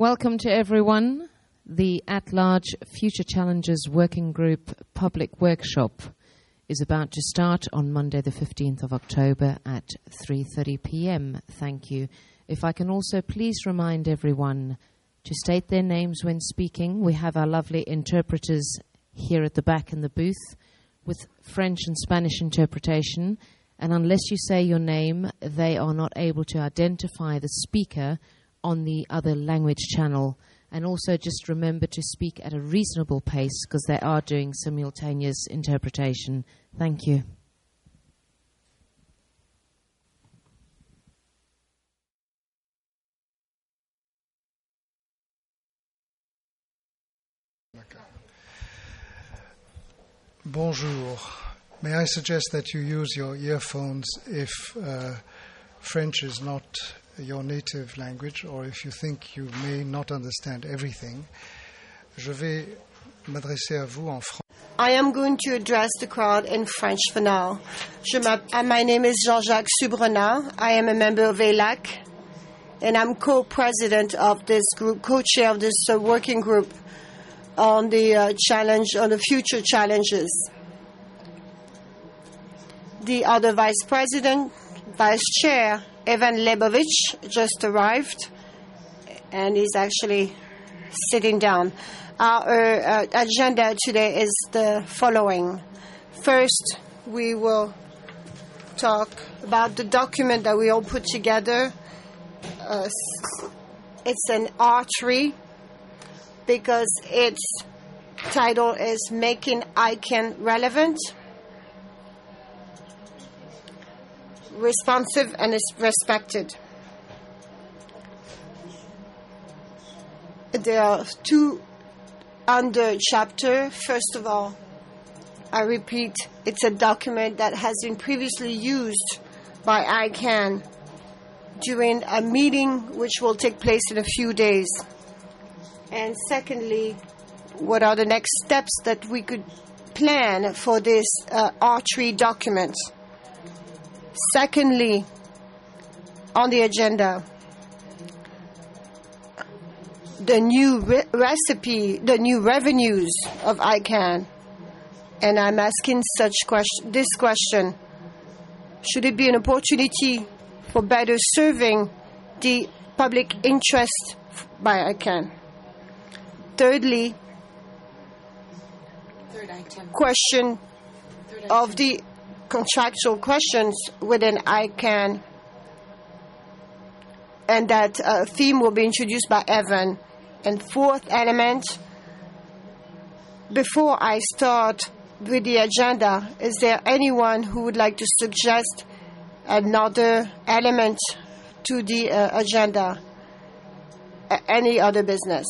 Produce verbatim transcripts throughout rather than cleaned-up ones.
Welcome to everyone. The At-Large Future Challenges Working Group Public Workshop is about to start on Monday the fifteenth of October at three thirty p m Thank you. If I can also please remind everyone to state their names when speaking. We have our lovely interpreters here at the back in the booth with French and Spanish interpretation, and unless you say your name, they are not able to identify the speaker on the other language channel. And also just remember to speak at a reasonable pace because they are doing simultaneous interpretation. Thank you. Bonjour. May I suggest that you use your earphones if uh, French is not your native language, or if you think you may not understand everything. Je vais m'adresser à vous en français. I am going to address the crowd in French for now. Je my name is Jean-Jacques Subrenat. I am a member of A L A C, and I'm co-president of this group, co-chair of this uh, working group on the uh, challenge, on the future challenges. The other vice president, vice chair, Evan Lebovich, just arrived, and he's actually sitting down. Our uh, agenda today is the following. First, we will talk about the document that we all put together. Uh, it's an R three because its title is Making I C A N Relevant, Responsive, and is respected. There are two under chapter. First of all, I repeat, it's a document that has been previously used by I C A N during a meeting which will take place in a few days. And secondly, what are the next steps that we could plan for this uh, R three document? Secondly, on the agenda, the new re- recipe, the new revenues of I C A N. And I'm asking such question, this question: should it be an opportunity for better serving the public interest by I C A N? Thirdly, Third item. question Third item. of the contractual questions within I C A N, and that uh, theme will be introduced by Evan. And fourth element, before I start with the agenda, is there anyone who would like to suggest another element to the uh, agenda? Uh, any other business?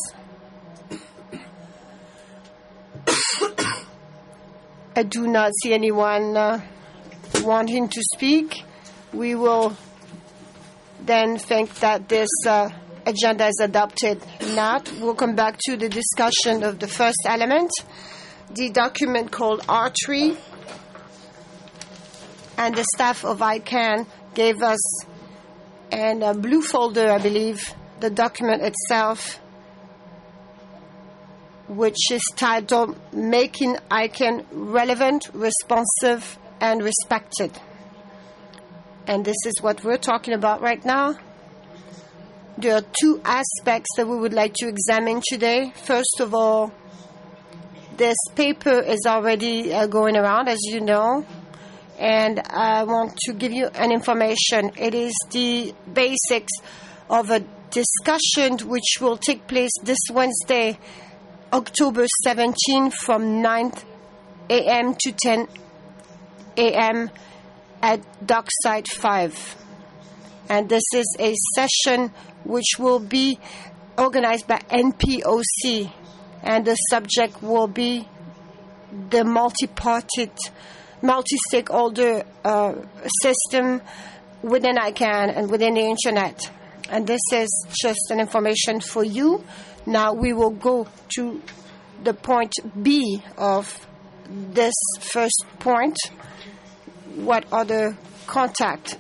I do not see anyone uh, wanting to speak. We will then think that this uh, agenda is adopted. Not, we'll come back to the discussion of the first element, the document called R three, and the staff of I C A N gave us in a blue folder, I believe, the document itself, which is titled Making I C A N Relevant, Responsive, and Respected. And this is what we're talking about right now. There are two aspects that we would like to examine today. First of all, this paper is already uh, going around, as you know, and I want to give you an information. It is the basics of a discussion which will take place this Wednesday, October seventeenth, from nine a m to ten a m at Dockside five. And this is a session which will be organized by N P O C, and the subject will be the multi-party, multi-stakeholder uh, system within I C A N and within the Internet. And this is just an information for you. Now we will go to the point B of this first point. What are the contact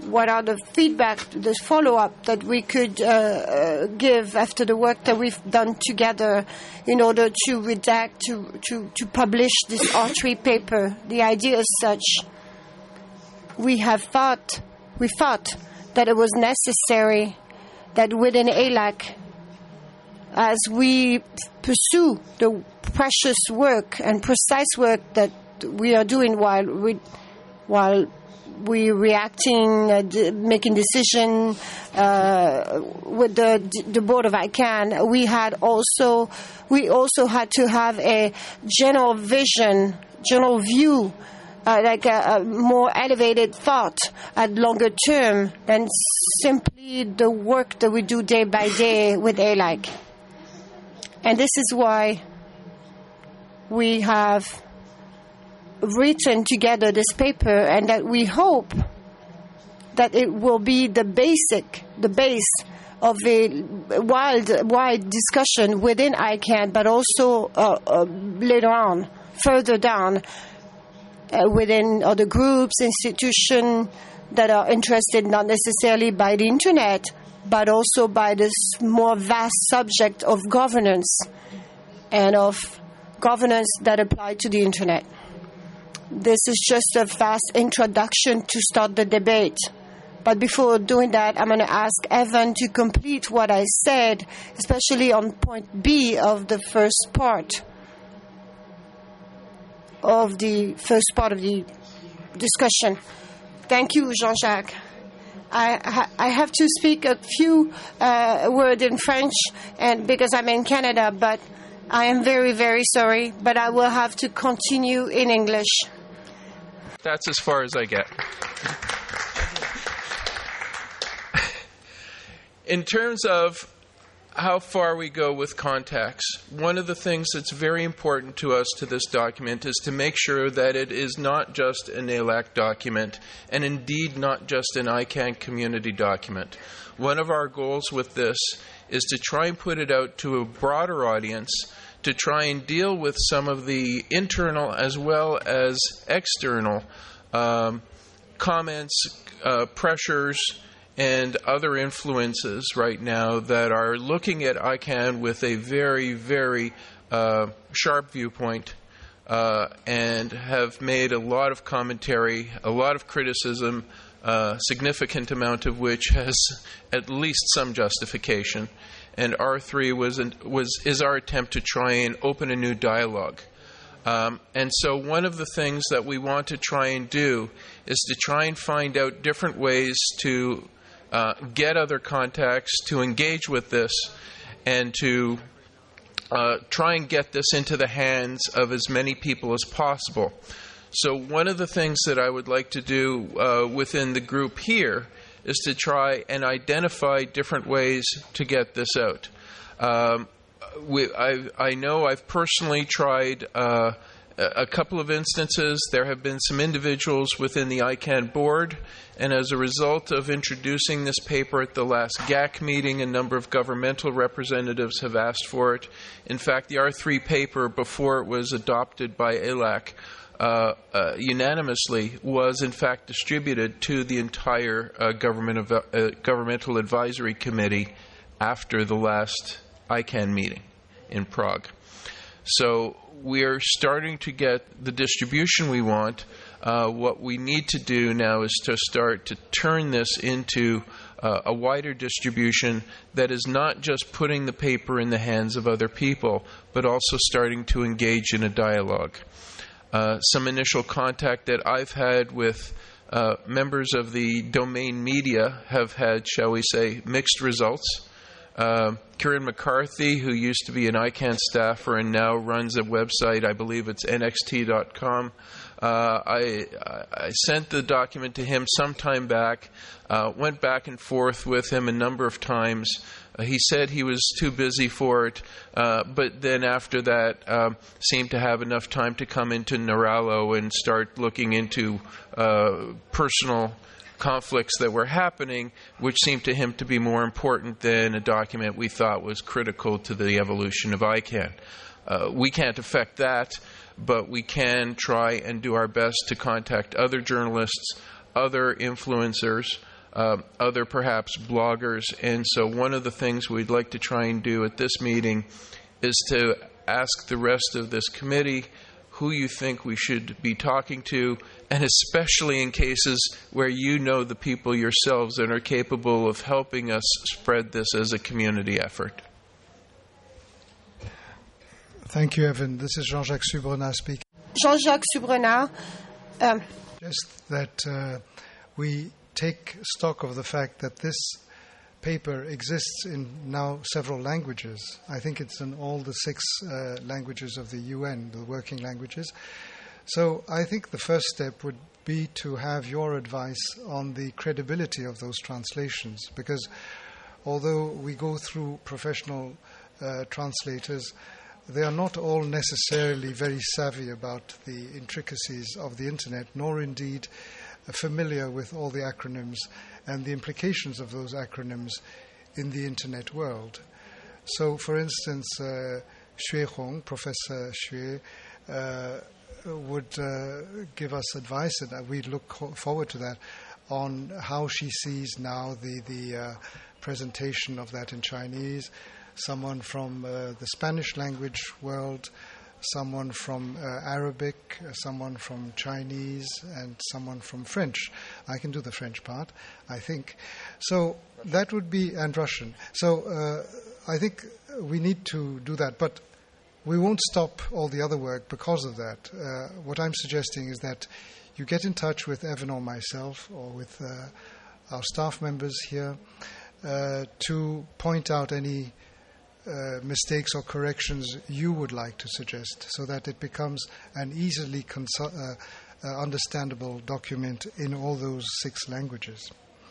what are the feedback, the follow-up that we could uh, uh, give after the work that we've done together in order to redact, to, to, to publish this R three paper. The idea is such. We have thought, we thought that it was necessary that within A L A C, as we pursue the precious work and precise work that we are doing while we, while we reacting, uh, d- making decision uh, with the the board of I CAN, we had also we also had to have a general vision, general view. Uh, like a, a more elevated thought at longer term than simply the work that we do day by day with A L A C. And this is why we have written together this paper, and that we hope that it will be the basic, the base of a wide, wide discussion within I CAN, but also uh, uh, later on, further down, Uh, within other groups, institutions that are interested not necessarily by the internet, but also by this more vast subject of governance and of governance that apply to the internet. This is just a fast introduction to start the debate. But before doing that, I'm going to ask Evan to complete what I said, especially on point B of the first part. of the first part of the discussion. Thank you, Jean-Jacques. I, I have to speak a few uh, words in French and because I'm in Canada, but I am very, very sorry, but I will have to continue in English. That's as far as I get. In terms of how far we go with contacts, one of the things that's very important to us to this document is to make sure that it is not just an A L A C document, and indeed not just an I CAN community document. One of our goals with this is to try and put it out to a broader audience, to try and deal with some of the internal as well as external um, comments, uh, pressures, and other influences right now that are looking at I CAN with a very, very uh, sharp viewpoint uh, and have made a lot of commentary, a lot of criticism, a significant amount of which has at least some justification. And R three was, an, was is our attempt to try and open a new dialogue. Um, and so one of the things that we want to try and do is to try and find out different ways to Uh, get other contacts, to engage with this, and to uh, try and get this into the hands of as many people as possible. So one of the things that I would like to do uh, within the group here is to try and identify different ways to get this out. Um, we, I, I know I've personally tried uh, a couple of instances. There have been some individuals within the I CAN board, and as a result of introducing this paper at the last G A C meeting, a number of governmental representatives have asked for it. In fact, the R three paper, before it was adopted by A L A C, uh, uh, unanimously was in fact distributed to the entire uh, government of, uh, governmental advisory committee after the last I CAN meeting in Prague. So we're starting to get the distribution we want. Uh, what we need to do now is to start to turn this into uh, a wider distribution that is not just putting the paper in the hands of other people, but also starting to engage in a dialogue. Uh, some initial contact that I've had with uh, members of the domain media have had, shall we say, mixed results. Uh, Kieran McCarthy, who used to be an I CAN staffer and now runs a website, I believe it's N X T dot com. Uh, I, I sent the document to him some time back, uh, went back and forth with him a number of times. Uh, he said he was too busy for it, uh, but then after that um, seemed to have enough time to come into Naralo and start looking into uh, personal conflicts that were happening, which seemed to him to be more important than a document we thought was critical to the evolution of I CAN. Uh, we can't affect that, but we can try and do our best to contact other journalists, other influencers, uh, other perhaps bloggers. And so one of the things we'd like to try and do at this meeting is to ask the rest of this committee who you think we should be talking to, and especially in cases where you know the people yourselves that are capable of helping us spread this as a community effort. Thank you, Evan. This is Jean-Jacques Subrenard speaking. Jean-Jacques Subrenard. Um, Just that uh, we take stock of the fact that this paper exists in now several languages. I think it's in all the six uh, languages of the U N, the working languages. So I think the first step would be to have your advice on the credibility of those translations, because although we go through professional uh, translators, they are not all necessarily very savvy about the intricacies of the internet, nor indeed familiar with all the acronyms and the implications of those acronyms in the internet world. So, for instance, uh, Xue Hong, Professor Xue, uh, would uh, give us advice, and we look forward to that, on how she sees now the, the uh, presentation of that in Chinese. Someone from uh, the Spanish language world, someone from uh, Arabic, uh, someone from Chinese, and someone from French. I can do the French part, I think. So that would be, and Russian. So uh, I think we need to do that, but we won't stop all the other work because of that. Uh, what I'm suggesting is that you get in touch with Evan or myself, or with uh, our staff members here, uh, to point out any Uh, mistakes or corrections you would like to suggest, so that it becomes an easily consu- uh, uh, understandable document in all those six languages.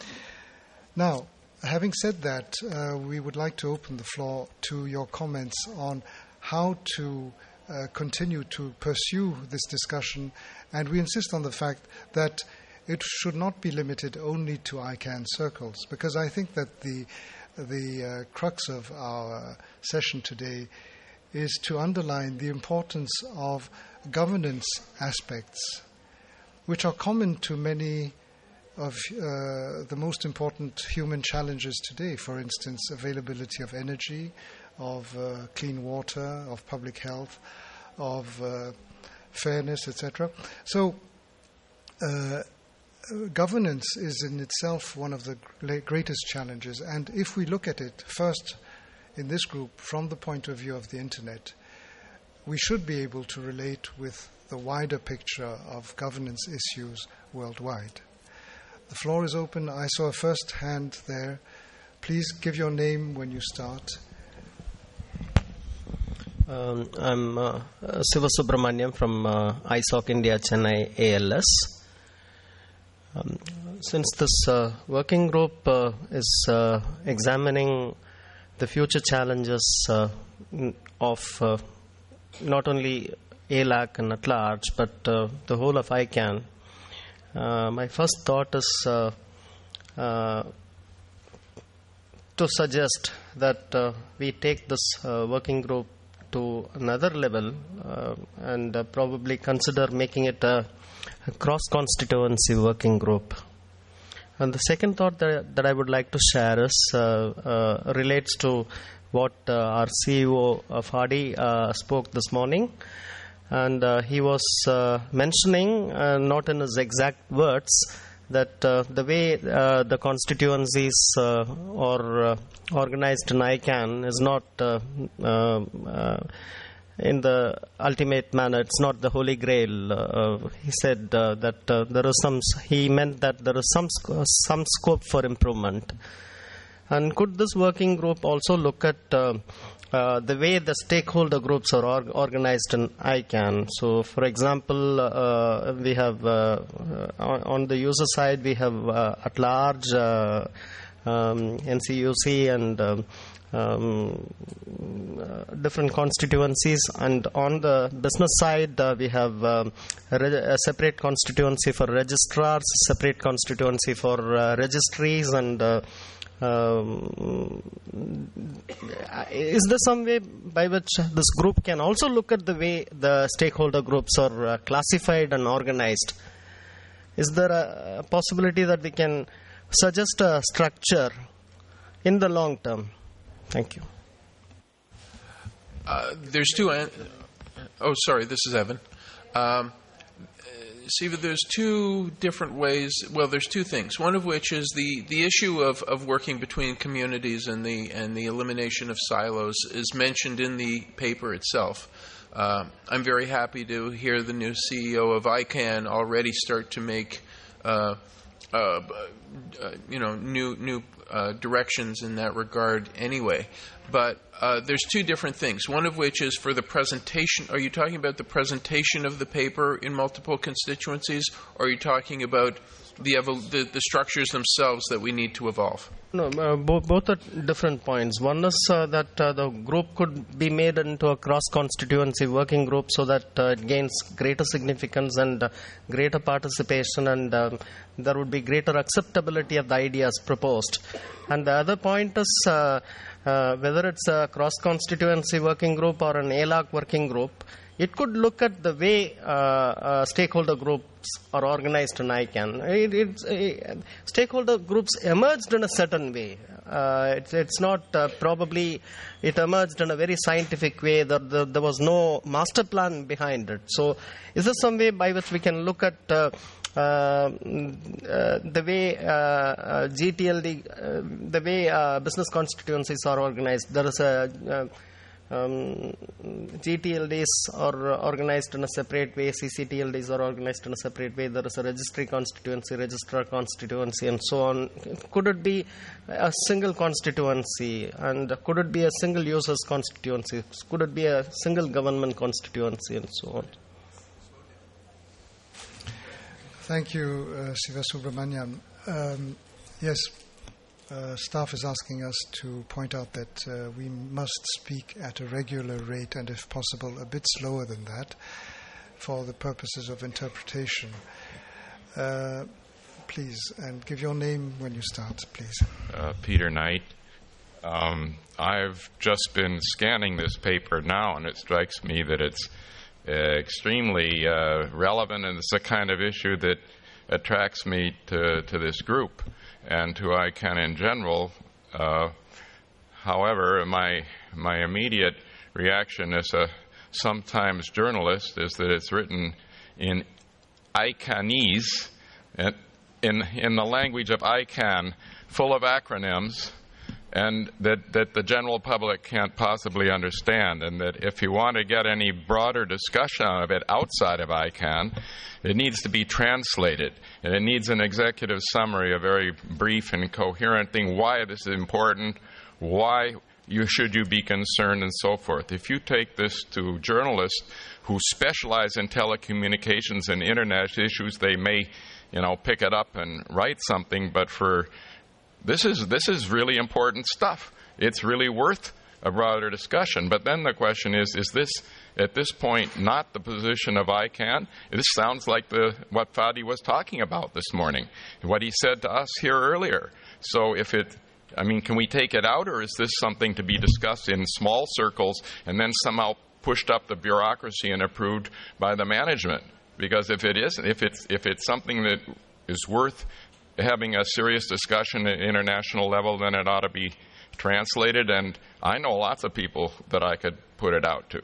Now, having said that, uh, we would like to open the floor to your comments on how to uh, continue to pursue this discussion, and we insist on the fact that it should not be limited only to I CANN circles, because I think that the The uh, crux of our session today is to underline the importance of governance aspects, which are common to many of uh, the most important human challenges today. For instance, availability of energy, of uh, clean water, of public health, of uh, fairness, et cetera. So, uh, governance is in itself one of the greatest challenges, and if we look at it first in this group from the point of view of the internet, we should be able to relate with the wider picture of governance issues worldwide. The floor is open. I saw a first hand there. Please give your name when you start. Um, I'm uh, Siva Subramaniam from uh, I S O C India Chennai A L S. Um, since this uh, working group uh, is uh, examining the future challenges uh, of uh, not only A L A C and at large, but uh, the whole of I CANN, uh, my first thought is uh, uh, to suggest that uh, we take this uh, working group to another level uh, and uh, probably consider making it a a cross-constituency working group. And the second thought that, that I would like to share is uh, uh, relates to what uh, our C E O of Hardy uh, spoke this morning. And uh, he was uh, mentioning, uh, not in his exact words, that uh, the way uh, the constituencies uh, are uh, organized in I CANN is not uh, uh, uh, in the ultimate manner. It's not the holy grail. Uh, he said uh, that uh, there is some. He meant that there is some sc- some scope for improvement. And could this working group also look at uh, uh, the way the stakeholder groups are org- organized in I CANN? So, for example, uh, we have uh, on, on the user side we have uh, at large uh, um, N C U C and um, Um, uh, different constituencies, and on the business side uh, we have um, a, re- a separate constituency for registrars, separate constituency for uh, registries, and uh, um, is there some way by which this group can also look at the way the stakeholder groups are uh, classified and organized? Is there a, a possibility that we can suggest a structure in the long term? Thank you. Uh, there's two. An- oh, sorry. This is Evan. Um, Siva, there's two different ways. Well, there's two things. One of which is the, the issue of, of working between communities and the and the elimination of silos is mentioned in the paper itself. Uh, I'm very happy to hear the new C E O of I CANN already start to make uh, uh, uh, you know new new uh, directions in that regard. Anyway, but uh, there's two different things. One of which is for the presentation. Are you talking about the presentation of the paper in multiple constituencies, or are you talking about the evol- the, the structures themselves that we need to evolve? No, uh, both, both are different points. One is uh, that uh, the group could be made into a cross-constituency working group so that uh, it gains greater significance and uh, greater participation, and uh, there would be greater acceptability of the ideas proposed. And the other point is uh, uh, whether it's a cross-constituency working group or an A L A C working group, it could look at the way uh, uh, stakeholder groups are organized in I CANN. It, it's, uh, stakeholder groups emerged in a certain way. Uh, it's, it's not uh, probably, it emerged in a very scientific way. There, there, there was no master plan behind it. So is there some way by which we can look at uh, uh, uh, the way uh, uh, G T L D, uh, the way uh, business constituencies are organized? There is a uh, Um, G T L Ds are organized in a separate way, C C T L Ds are organized in a separate way, there is a registry constituency, registrar constituency, and so on. Could it be a single constituency, and could it be a single users constituency? Could it be a single government constituency, and so on? Thank you, uh, Siva Subramanian. Um, yes. Uh, staff is asking us to point out that uh, we must speak at a regular rate and, if possible, a bit slower than that for the purposes of interpretation. Uh, please, and give your name when you start, please. Uh, Peter Knight. Um, I've just been scanning this paper now, and it strikes me that it's uh, extremely uh, relevant, and it's the kind of issue that attracts me to, to this group and to I CANN in general. Uh, however, my my immediate reaction as a sometimes journalist is that it's written in I CANNese, in in the language of I CANN, full of acronyms, and that, that the general public can't possibly understand, and that if you want to get any broader discussion of it outside of I CANN, it needs to be translated, and it needs an executive summary, a very brief and coherent thing, why this is important, why you should you be concerned, and so forth. If you take this to journalists who specialize in telecommunications and internet issues, they may, you know, pick it up and write something, but for This is this is really important stuff. It's really worth a broader discussion. But then the question is, is this, at this point, not the position of I CANN? This sounds like the what Fadi was talking about this morning, what he said to us here earlier. So if it, I mean, can we take it out, or is this something to be discussed in small circles and then somehow pushed up the bureaucracy and approved by the management? Because if it isn't, if it's if it's something that is worth having a serious discussion at international level, then it ought to be translated, and I know lots of people that I could put it out to.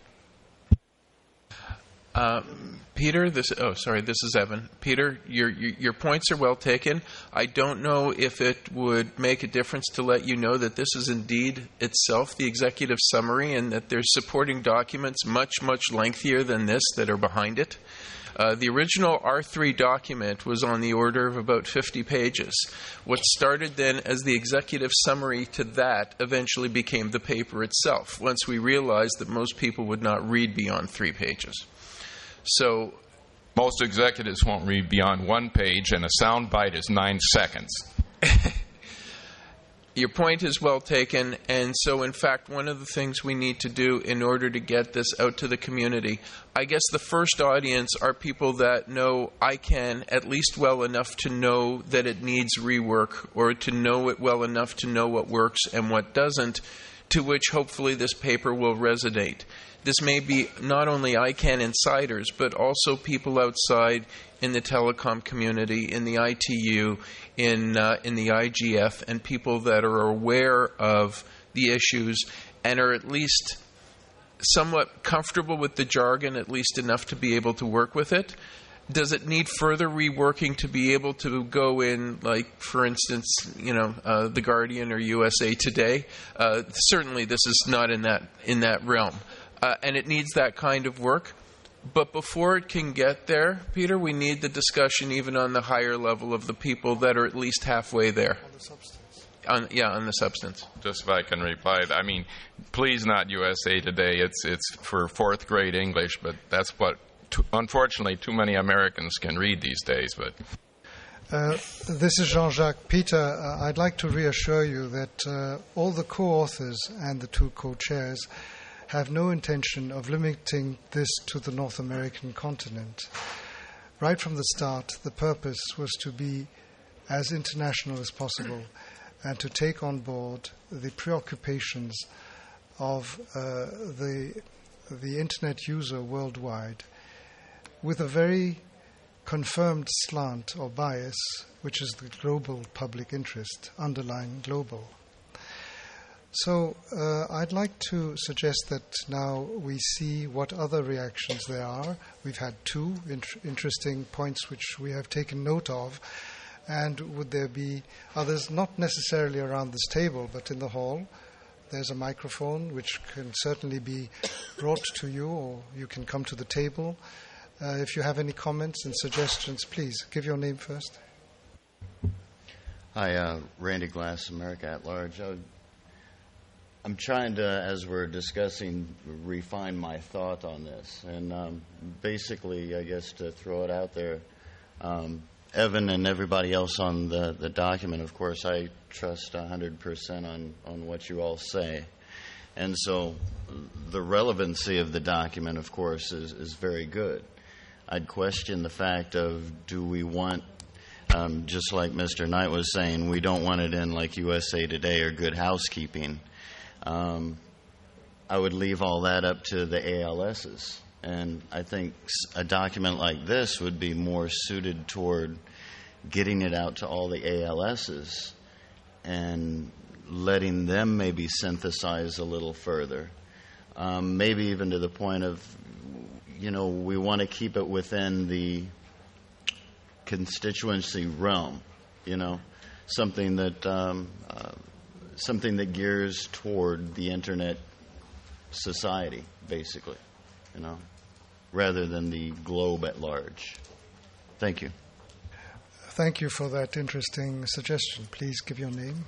Uh, Peter, this oh sorry, this is Evan. Peter, your, your your points are well taken. I don't know if it would make a difference to let you know that this is indeed itself the executive summary, and that there's supporting documents much, much lengthier than this that are behind it. Uh, the original R three document was on the order of about fifty pages. What started then as the executive summary to that eventually became the paper itself, once we realized that most people would not read beyond three pages. So, most executives won't read beyond one page, and a sound bite is nine seconds. Your point is well taken, and so in fact one of the things we need to do in order to get this out to the community, I guess the first audience are people that know I CANN at least well enough to know that it needs rework, or to know it well enough to know what works and what doesn't, to which hopefully this paper will resonate. this may be not only I CANN insiders, but also people outside in the telecom community, in the I T U, in uh, in the I G F, and people that are aware of the issues and are at least somewhat comfortable with the jargon, at least enough to be able to work with it. Does it need further reworking to be able to go in, like, for instance, you know, uh, The Guardian or U S A Today? Uh, certainly this is not in that in that realm. Uh, and it needs that kind of work. But before it can get there, Peter, we need the discussion even on the higher level of the people that are at least halfway there. On the substance. On, yeah, on the substance. Just if I can reply, I mean, please not U S A Today. It's it's for fourth grade English, but that's what, too, unfortunately, too many Americans can read these days. But uh, this is Jean-Jacques. Peter, uh, I'd like to reassure you that uh, all the co-authors and the two co-chairs have no intention of limiting this to the North American continent. Right from the start, the purpose was to be as international as possible and to take on board the preoccupations of uh, the, the Internet user worldwide with a very confirmed slant or bias, which is the global public interest, underlying global. So uh, I'd like to suggest that now we see what other reactions there are. We've had two int- interesting points which we have taken note of. And would there be others, not necessarily around this table, but in the hall? There's a microphone which can certainly be brought to you, or you can come to the table. Uh, if you have any comments and suggestions, please give your name first. Hi, uh, Randy Glass, America at Large. I would I'm trying to, as we're discussing, refine my thought on this. And um, basically, I guess to throw it out there, um, Evan and everybody else on the, the document, of course, I trust one hundred percent on, on what you all say. And so the relevancy of the document, of course, is, is very good. I'd question the fact of, do we want, um, just like Mister Knight was saying, we don't want it in like U S A Today or Good Housekeeping. Um, I would leave all that up to the A L Ss. And I think a document like this would be more suited toward getting it out to all the A L Ss and letting them maybe synthesize a little further. Um, maybe even to the point of, you know, we want to keep it within the constituency realm, you know, something that... Um, uh, something that gears toward the Internet society, basically, you know, rather than the globe at large. Thank you. Thank you for that interesting suggestion. Please give your name.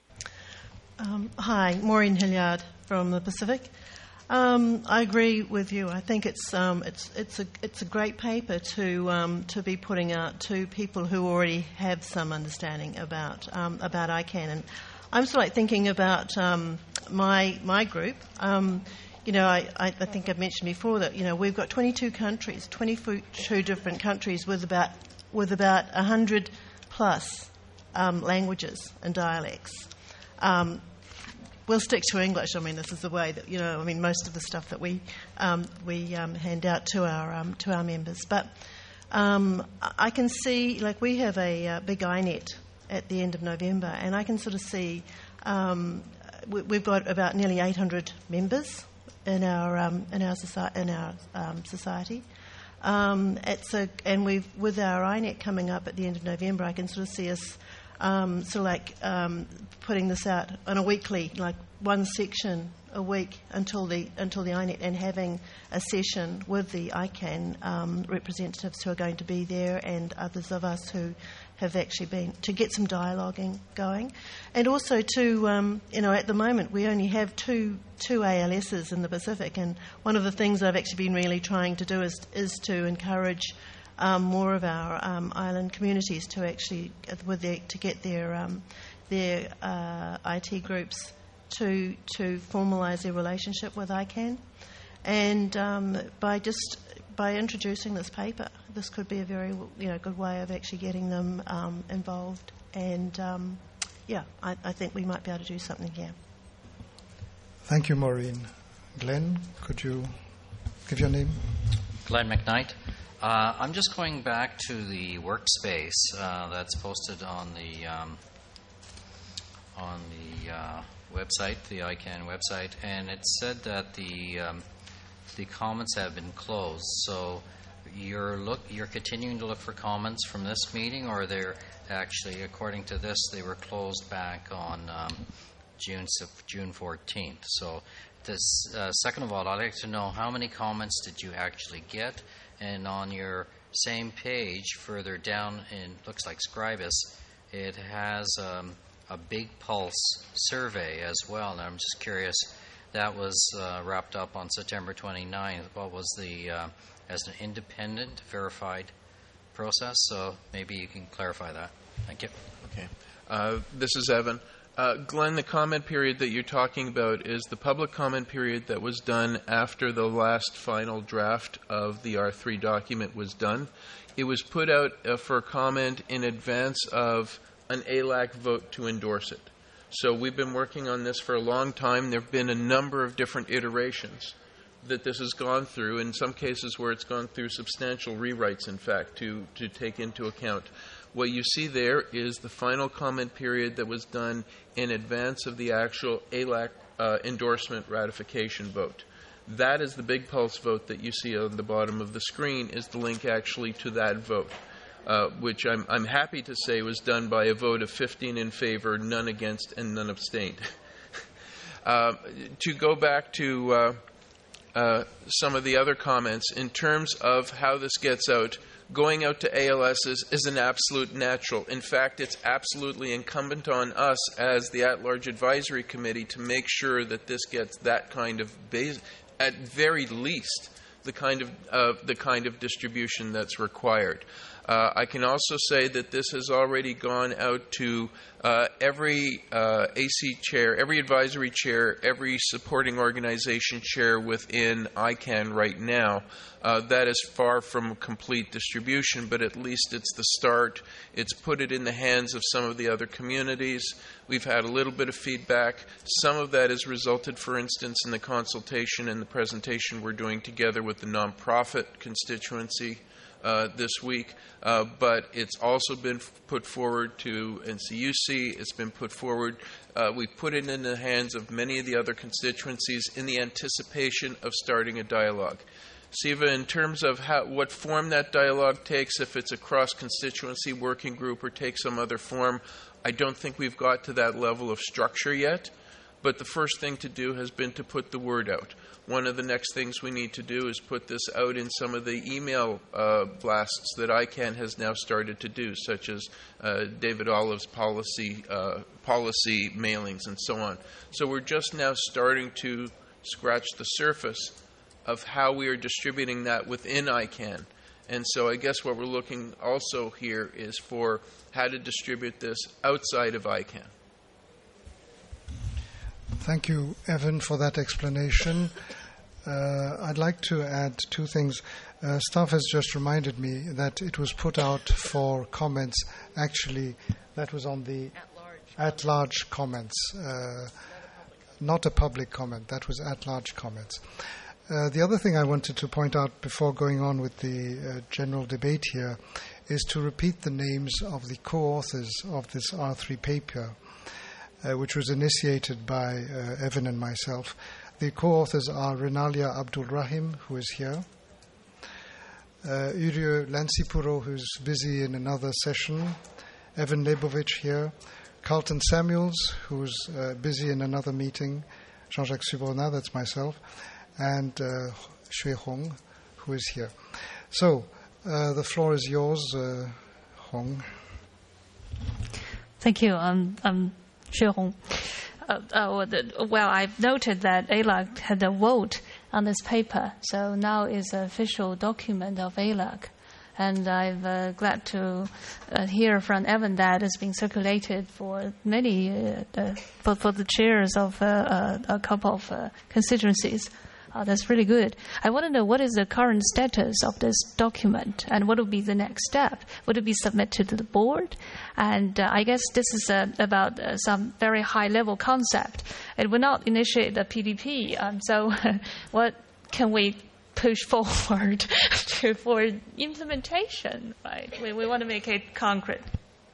Um, hi, Maureen Hilliard from the Pacific. Um, I agree with you. I think it's um, it's it's a it's a great paper to um, to be putting out to people who already have some understanding about um, about I CANN. And I'm sort of like thinking about um, my my group. Um, you know, I, I, I think I've mentioned before that, you know, we've got twenty-two countries, twenty-two different countries with about with about one hundred plus um, languages and dialects. Um, we'll stick to English. I mean, this is the way that, you know, I mean, most of the stuff that we um, we um, hand out to our um, to our members. But um, I can see, like, we have a uh, big I NET at the end of November, and I can sort of see um, we, we've got about nearly eight hundred members in our um, in our society. In our um, society, um, it's a, and we've with our I NET coming up at the end of November, I can sort of see us um, sort of like um, putting this out on a weekly, like one section a week until the until the I NET, and having a session with the I CANN um, representatives who are going to be there, and others of us who have actually been, to get some dialoguing going. And also to, um, you know, at the moment we only have two two A L Ss in the Pacific, and one of the things I've actually been really trying to do is is to encourage um, more of our um, island communities to actually, with their, to get their um, their uh, I T groups to to formalise their relationship with I CANN. And um, by just by introducing this paper, this could be a very, you know, good way of actually getting them um, involved. And um, yeah, I, I think we might be able to do something here. Thank you, Maureen. Glenn, could you give your name? Glenn McKnight. Uh, I'm just going back to the workspace uh, that's posted on the um, on the uh, website, the I CANN website, and it said that the um, the comments have been closed. So you're look you're continuing to look for comments from this meeting, or they're actually, according to this, they were closed back on um, June June fourteenth. So this uh, second of all, I'd like to know how many comments did you actually get, and on your same page further down in looks like Scribus, it has um, a Big Pulse survey as well. And I'm just curious, that was uh, wrapped up on September twenty-ninth. What was the uh, as an independent verified process? So maybe you can clarify that. Thank you. Okay. Uh, this is Evan. Uh, Glenn, the comment period that you're talking about is the public comment period that was done after the last final draft of the R three document was done. It was put out uh, for comment in advance of an A L A C vote to endorse it. So we've been working on this for a long time. There have been a number of different iterations that this has gone through, in some cases where it's gone through substantial rewrites, in fact, to, to take into account. What you see there is the final comment period that was done in advance of the actual A L A C uh, endorsement ratification vote. That is the Big Pulse vote that you see on the bottom of the screen, is the link actually to that vote, uh, which I'm, I'm happy to say was done by a vote of fifteen in favor, none against, and none abstained. uh, to go back to uh, uh, some of the other comments, in terms of how this gets out, going out to A L Ss is an absolute natural. In fact, it's absolutely incumbent on us as the At-Large Advisory Committee to make sure that this gets that kind of, base, at very least, the kind of uh, the kind of distribution that's required. Uh, I can also say that this has already gone out to uh, every uh, A C chair, every advisory chair, every supporting organization chair within I CANN right now. Uh, that is far from complete distribution, but at least it's the start. It's put it in the hands of some of the other communities. We've had a little bit of feedback. Some of that has resulted, for instance, in the consultation and the presentation we're doing together with the nonprofit constituency Uh, this week, uh, but it's also been f- put forward to N C U C. It's been put forward. Uh, we put it in the hands of many of the other constituencies in the anticipation of starting a dialogue. Siva, in terms of how, what form that dialogue takes, if it's a cross-constituency working group or takes some other form, I don't think we've got to that level of structure yet. But the first thing to do has been to put the word out. One of the next things we need to do is put this out in some of the email uh, blasts that I CANN has now started to do, such as uh, David Olive's policy uh, policy mailings and so on. So we're just now starting to scratch the surface of how we are distributing that within I CANN. And so I guess what we're looking also here is for how to distribute this outside of I CANN. Thank you, Evan, for that explanation. Uh, I'd like to add two things. Uh, staff has just reminded me that it was put out for comments. Actually, that was on the at-large, at-large comments, uh, not a public comment. That was at-large comments. Uh, the other thing I wanted to point out before going on with the uh, general debate here is to repeat the names of the co-authors of this R three paper, Uh, which was initiated by uh, Evan and myself. The co-authors are Renalia Abdul Rahim, who is here, uh, Uriyo Lansipuro, who's busy in another session, Evan Lebovich here, Carlton Samuels, who's uh, busy in another meeting, Jean-Jacques Subrona, that's myself, and uh, Shui Hong, who is here. So, uh, the floor is yours, uh, Hong. Thank you. Um, um, Xue Hong. Uh, uh, well, I've noted that A L A C had a vote on this paper, so now it's an official document of A L A C. And I'm uh, glad to uh, hear from Evan that it's been circulated for many, uh, uh, for, for the chairs of uh, uh, a couple of uh, constituencies. Uh, that's really good. I want to know what is the current status of this document and what will be the next step? Would it be submitted to the board? And uh, I guess this is uh, about uh, some very high-level concept. It will not initiate the P D P. Um, so what can we push forward to, for implementation? Right? We, we want to make it concrete.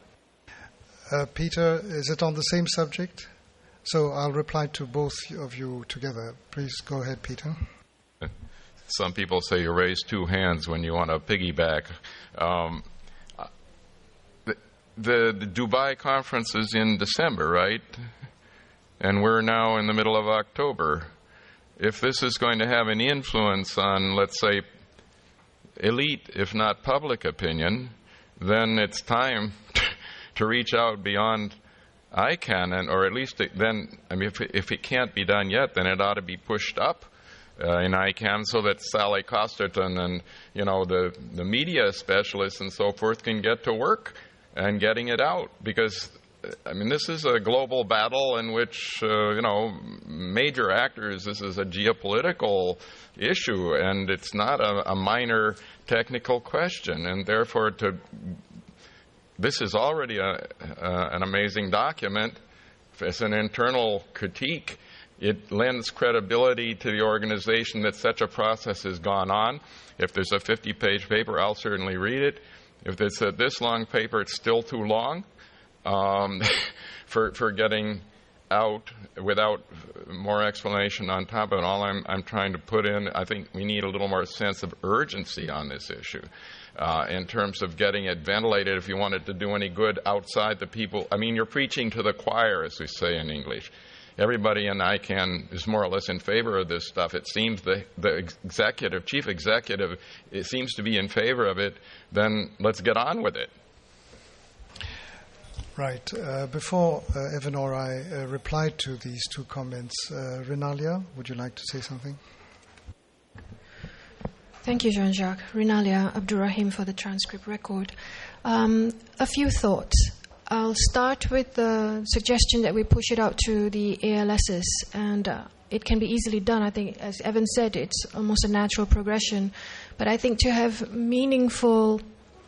Uh, Peter, is it on the same subject? So I'll reply to both of you together. Please go ahead, Peter. Some people say you raise two hands when you want to piggyback. Um, the, the, the Dubai conference is in December, right? And we're now in the middle of October. If this is going to have an influence on, let's say, elite, if not public opinion, then it's time to reach out beyond I CAN, and, or at least it, then, I mean, if it, if it can't be done yet, then it ought to be pushed up uh, in I CAN so that Sally Costerton and, you know, the, the media specialists and so forth can get to work and getting it out. Because, I mean, this is a global battle in which, uh, you know, major actors, this is a geopolitical issue, and it's not a, a minor technical question. And therefore, to this is already a, uh, an amazing document. It's an internal critique. It lends credibility to the organization that such a process has gone on. If there's a fifty-page paper, I'll certainly read it. If it's a this long paper, it's still too long um, for for getting out without more explanation on top of it. All I'm, I'm trying to put in, I think we need a little more sense of urgency on this issue. Uh, in terms of getting it ventilated, if you want it to do any good outside the people. I mean, you're preaching to the choir, as we say in English. Everybody in I CAN is more or less in favor of this stuff. It seems the, the executive, chief executive, it seems to be in favor of it. Then let's get on with it. Right. Uh, before uh, Evan or I uh, reply to these two comments, uh, Renalia, would you like to say something? Thank you, Jean-Jacques. Renalia Abdurrahim for the transcript record. Um, a few thoughts. I'll start with the suggestion that we push it out to the A L Ss, and uh, it can be easily done. I think, as Evan said, it's almost a natural progression. But I think to have meaningful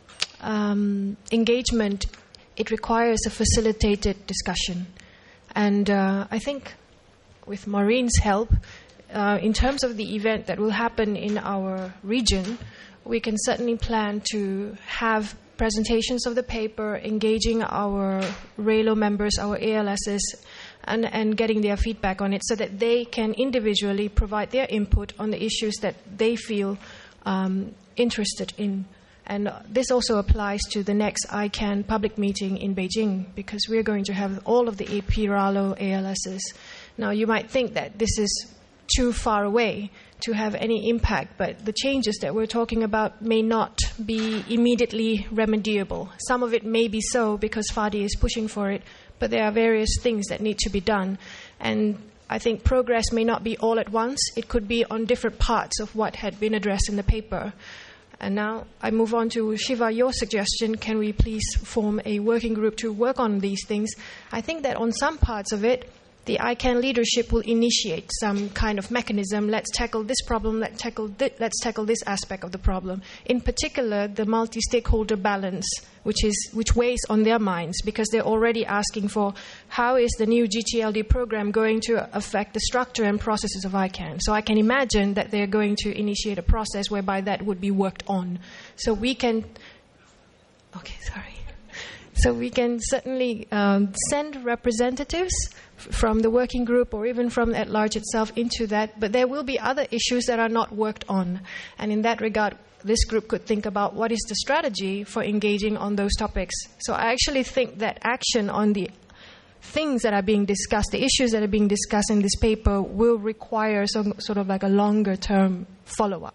um, engagement, it requires a facilitated discussion. And uh, I think with Maureen's help, Uh, in terms of the event that will happen in our region, we can certainly plan to have presentations of the paper, engaging our R A L O members, our A L Ss, and, and getting their feedback on it so that they can individually provide their input on the issues that they feel um, interested in. And this also applies to the next I CAN public meeting in Beijing, because we're going to have all of the A P R A L O A L Ss. Now, you might think that this is too far away to have any impact, but the changes that we're talking about may not be immediately remediable. Some of it may be so because Fadi is pushing for it, but there are various things that need to be done. And I think progress may not be all at once. It could be on different parts of what had been addressed in the paper. And now I move on to Shiva, your suggestion, can we please form a working group to work on these things? I think that on some parts of it, the I CAN leadership will initiate some kind of mechanism. Let's tackle this problem. Let's tackle thi- let's tackle this aspect of the problem. In particular, the multi-stakeholder balance, which is which weighs on their minds, because they're already asking for how is the new G T L D program going to affect the structure and processes of I CAN. So I can imagine that they're going to initiate a process whereby that would be worked on. So we can. Okay, sorry. So we can certainly um, send representatives from the working group or even from at large itself into that, but there will be other issues that are not worked on. And in that regard, this group could think about what is the strategy for engaging on those topics. So I actually think that action on the things that are being discussed, the issues that are being discussed in this paper, will require some sort of like a longer term follow-up.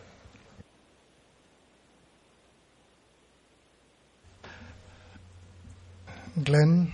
Glenn?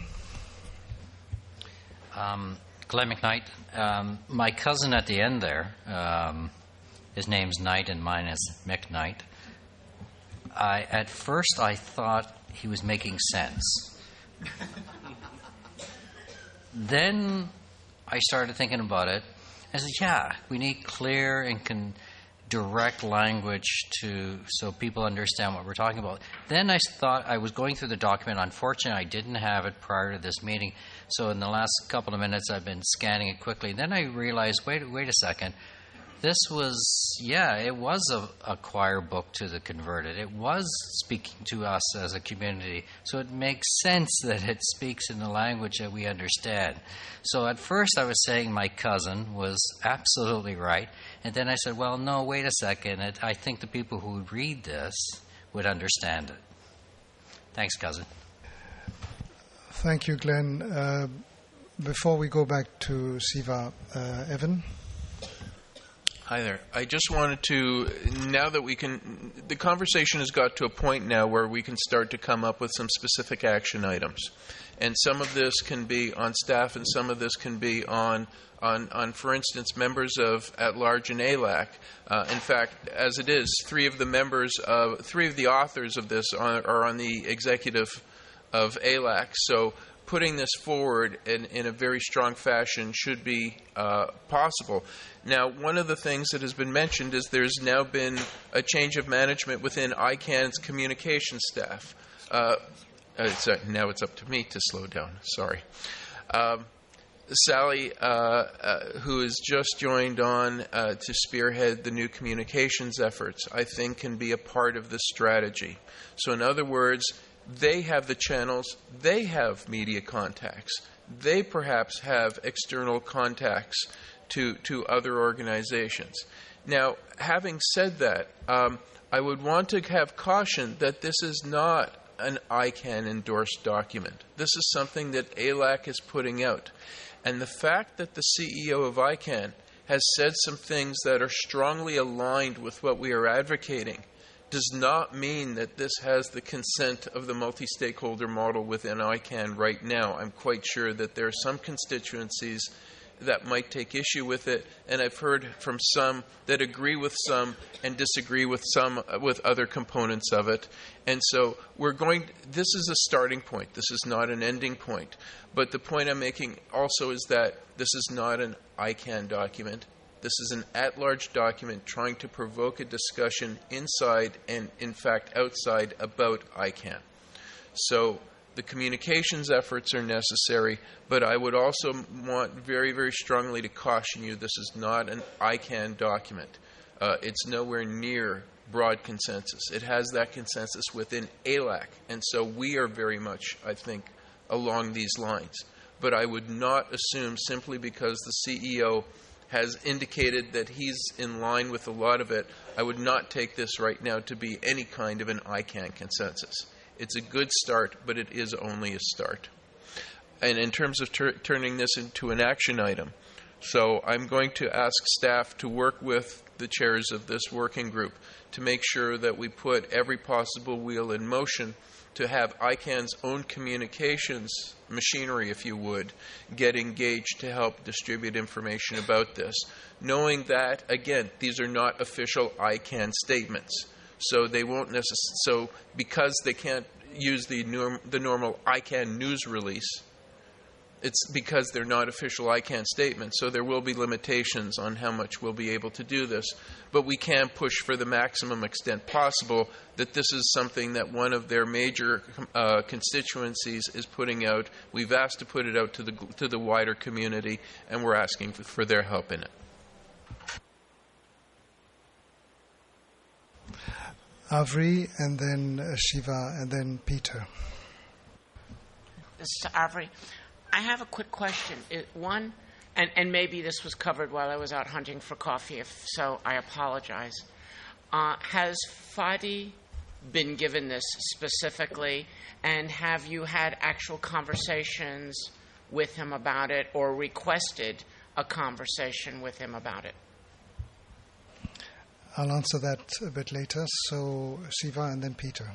Um, Glenn McKnight. Um, my cousin at the end there, um, his name's Knight and mine is McKnight. I, at first I thought he was making sense. Then I started thinking about it. I said, yeah, we need clear and con- direct language to so people understand what we're talking about. Then I thought I was going through the document. Unfortunately, I didn't have it prior to this meeting. So in the last couple of minutes, I've been scanning it quickly. Then I realized, wait, wait a second. This was, yeah, it was a, a choir book to the converted. It was speaking to us as a community. So it makes sense that it speaks in the language that we understand. So at first I was saying my cousin was absolutely right. And then I said, well, no, wait a second. It, I think the people who would read this would understand it. Thanks, cousin. Thank you, Glenn. Uh, before we go back to Siva, uh, Evan? Hi there. I just wanted to, now that we can, the conversation has got to a point now where we can start to come up with some specific action items. And some of this can be on staff and some of this can be on, on, on for instance, members of at-large and A L A C. Uh, in fact, as it is, three of the members, of, three of the authors of this are, are on the executive of A L A C. So putting this forward in, in a very strong fashion should be uh, possible. Now, one of the things that has been mentioned is there's now been a change of management within I CAN's communication staff. Uh, it's, uh, now it's up to me to slow down. Sorry. Um, Sally, uh, uh, who has just joined on uh, to spearhead the new communications efforts, I think can be a part of this strategy. So in other words, they have the channels, they have media contacts, they perhaps have external contacts to, to other organizations. Now, having said that, um, I would want to have caution that this is not an I CAN endorsed document. This is something that A L A C is putting out. And the fact that the C E O of I CAN has said some things that are strongly aligned with what we are advocating does not mean that this has the consent of the multi-stakeholder model within I CAN right now. I'm quite sure that there are some constituencies that might take issue with it, and I've heard from some that agree with some and disagree with some with other components of it. And so we're going, this is a starting point. This is not an ending point. But the point I'm making also is that this is not an I CAN document. This is an at-large document trying to provoke a discussion inside and, in fact, outside about I CAN. So the communications efforts are necessary, but I would also want very, very strongly to caution you this is not an I CAN document. Uh, it's nowhere near broad consensus. It has that consensus within A L A C, and so we are very much, I think, along these lines. But I would not assume simply because the C E O has indicated that he's in line with a lot of it, I would not take this right now to be any kind of an I CAN consensus. It's a good start, but it is only a start. And in terms of tur- turning this into an action item, so I'm going to ask staff to work with the chairs of this working group to make sure that we put every possible wheel in motion to have I CAN's own communications machinery, if you would, get engaged to help distribute information about this, knowing that, again, these are not official I CAN statements. So they won't necessarily, so because they can't use the, norm, the normal I CAN news release, it's because they're not official I CAN statements, so there will be limitations on how much we'll be able to do this. But we can push for the maximum extent possible that this is something that one of their major uh, constituencies is putting out. We've asked to put it out to the to the wider community, and we're asking for, for their help in it. Avri, and then uh, Shiva, and then Peter. This is to Avri. I have a quick question. It, one, and, and maybe this was covered while I was out hunting for coffee, if so, I apologize. Uh, has Fadi been given this specifically, and have you had actual conversations with him about it or requested a conversation with him about it? I'll answer that a bit later. So Shiva and then Peter.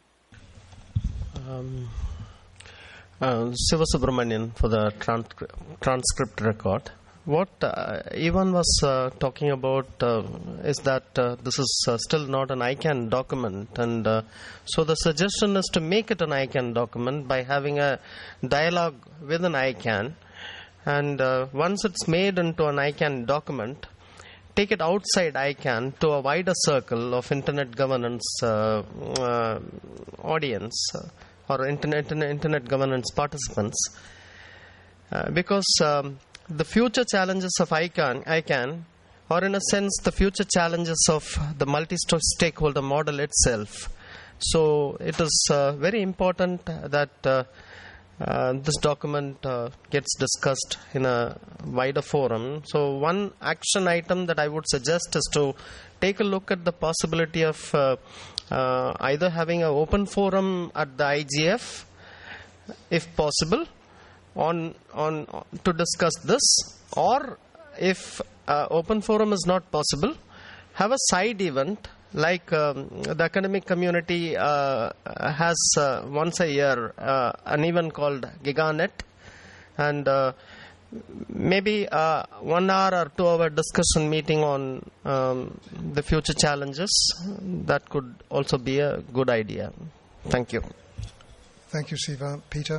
Um, uh, Siva Subramanian for the transcri- transcript record. What uh, Ivan was uh, talking about uh, is that uh, this is uh, still not an I CAN document, and uh, so the suggestion is to make it an I CAN document by having a dialogue with an I CAN And uh, once it's made into an I CANN document, take it outside I CANN to a wider circle of internet governance uh, uh, audience uh, or internet, internet governance participants. Uh, because um, the future challenges of I CANN, I CANN or in a sense the future challenges of the multi-stakeholder model itself. So it is uh, very important that uh, uh, this document uh, gets discussed in a wider forum. So one action item that I would suggest is to take a look at the possibility of uh, uh, either having an open forum at the I G F, if possible, on on to discuss this, or if uh, open forum is not possible, have a side event like um, the academic community uh, has uh, once a year uh, an event called GigaNet, and uh, maybe uh, one hour or two hour discussion meeting on um, the future challenges. That could also be a good idea. Thank you. Thank you, Siva. Peter?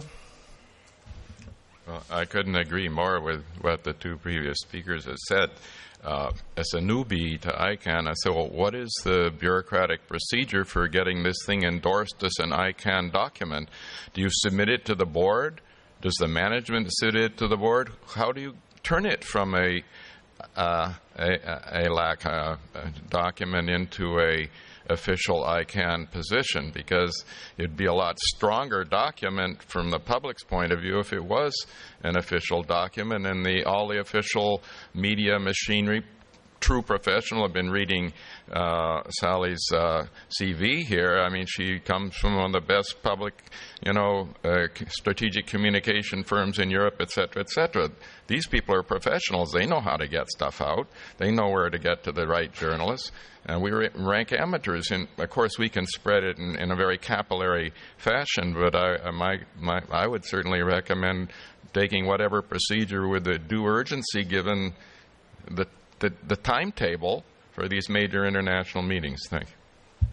Well, I couldn't agree more with what the two previous speakers have said. Uh, as a newbie to I CANN, I said, well, what is the bureaucratic procedure for getting this thing endorsed as an I CANN document? Do you submit it to the board? Does the management submit it to the board? How do you turn it from a uh, a, a, a, lac, uh, a document into a official I CANN position? Because it'd be a lot stronger document from the public's point of view if it was an official document, and the all the official media machinery, true professional. I've been reading uh, Sally's uh, C V here. I mean, she comes from one of the best public, you know, uh, strategic communication firms in Europe, et cetera, et cetera. These people are professionals. They know how to get stuff out. They know where to get to the right journalists. And we rank amateurs. And, of course, we can spread it in, in a very capillary fashion, but I, my, my, I would certainly recommend taking whatever procedure with the due urgency given the The, the timetable for these major international meetings. Thank you.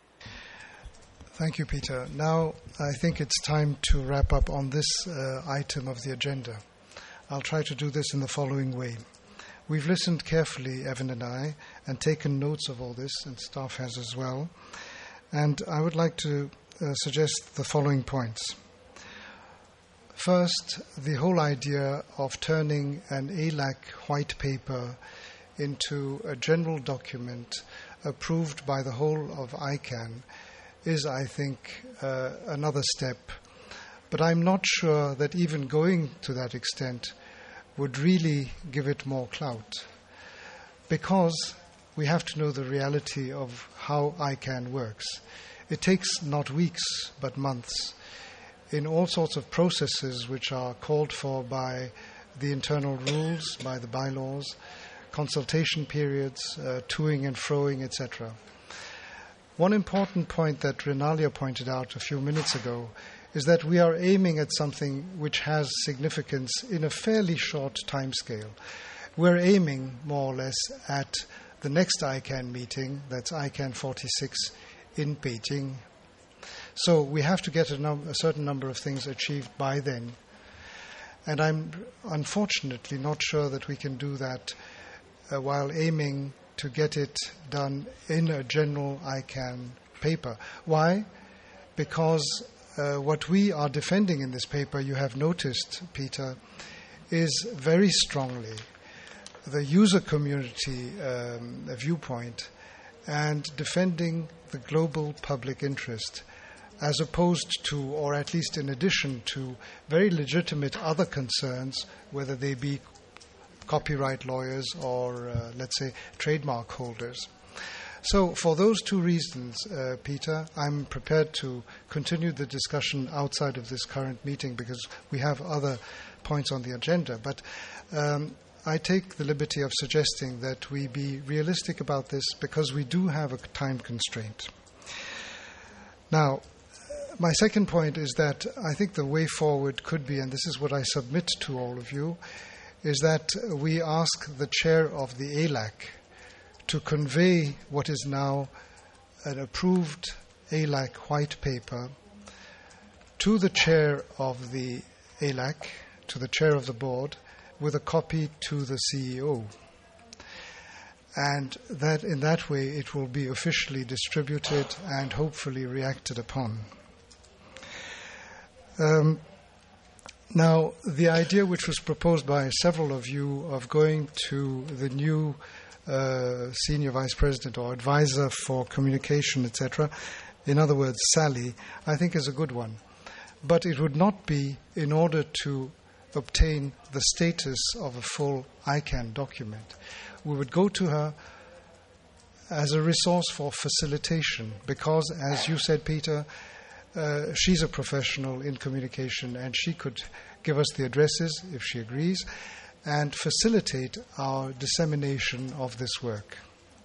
Thank you, Peter. Now I think it's time to wrap up on this uh, item of the agenda. I'll try to do this in the following way. We've listened carefully, Evan and I, and taken notes of all this, and staff has as well. And I would like to uh, suggest the following points. First, the whole idea of turning an A L A C white paper into a general document approved by the whole of I CANN is, I think, uh, another step. But I'm not sure that even going to that extent would really give it more clout, because we have to know the reality of how I CANN works. It takes not weeks, but months, in all sorts of processes which are called for by the internal rules, by the bylaws, consultation periods, uh, toing and froing, et cetera. One important point that Renalia pointed out a few minutes ago is that we are aiming at something which has significance in a fairly short time scale. We're aiming more or less at the next I CANN meeting, that's I CANN forty-six in Beijing. So we have to get a, num- a certain number of things achieved by then. And I'm unfortunately not sure that we can do that Uh, while aiming to get it done in a general I CANN paper. Why? Because uh, what we are defending in this paper, you have noticed, Peter, is very strongly the user community um, viewpoint and defending the global public interest, as opposed to, or at least in addition to, very legitimate other concerns, whether they be copyright lawyers or, uh, let's say, trademark holders. So for those two reasons, uh, Peter, I'm prepared to continue the discussion outside of this current meeting because we have other points on the agenda. But um, I take the liberty of suggesting that we be realistic about this because we do have a time constraint. Now, my second point is that I think the way forward could be, and this is what I submit to all of you, is that we ask the chair of the A L A C to convey what is now an approved A L A C white paper to the chair of the A L A C, to the chair of the board, with a copy to the C E O. And that in that way it will be officially distributed and hopefully reacted upon. Um, now, the idea which was proposed by several of you of going to the new uh, senior vice president or advisor for communication, et cetera, in other words, Sally, I think is a good one. But it would not be in order to obtain the status of a full I CAN document. We would go to her as a resource for facilitation because, as you said, Peter, uh, she's a professional in communication and she could give us the addresses, if she agrees, and facilitate our dissemination of this work.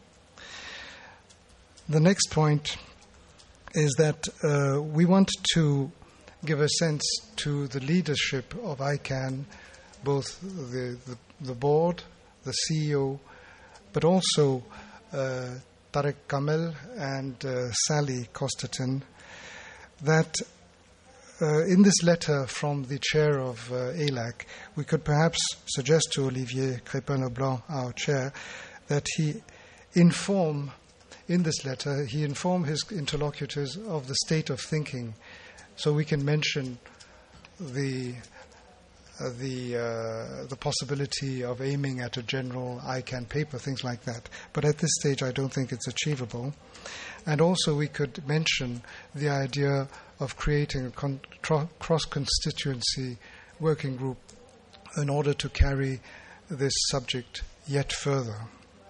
The next point is that uh, we want to give a sense to the leadership of I CAN, both the, the, the board, the C E O, but also uh, Tarek Kamel and uh, Sally Costerton, that uh, in this letter from the chair of uh, A L A C, we could perhaps suggest to Olivier Crépin-Leblanc, our chair, that he inform, in this letter, he inform his interlocutors of the state of thinking, so we can mention the Uh, the uh, the possibility of aiming at a general I CAN paper, things like that. But at this stage, I don't think it's achievable. And also, we could mention the idea of creating a con- tro- cross-constituency working group in order to carry this subject yet further.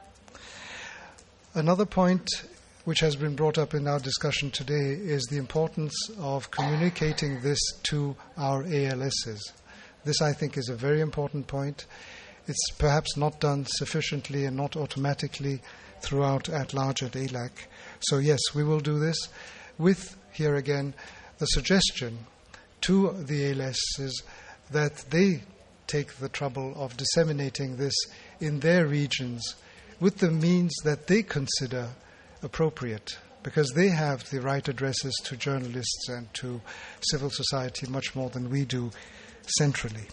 Another point which has been brought up in our discussion today is the importance of communicating this to our A L Ss. This, I think, is a very important point. It's perhaps not done sufficiently and not automatically throughout at large at A L A C. So, yes, we will do this with, here again, the suggestion to the A L Ss that they take the trouble of disseminating this in their regions with the means that they consider appropriate, because they have the right addresses to journalists and to civil society much more than we do centrally.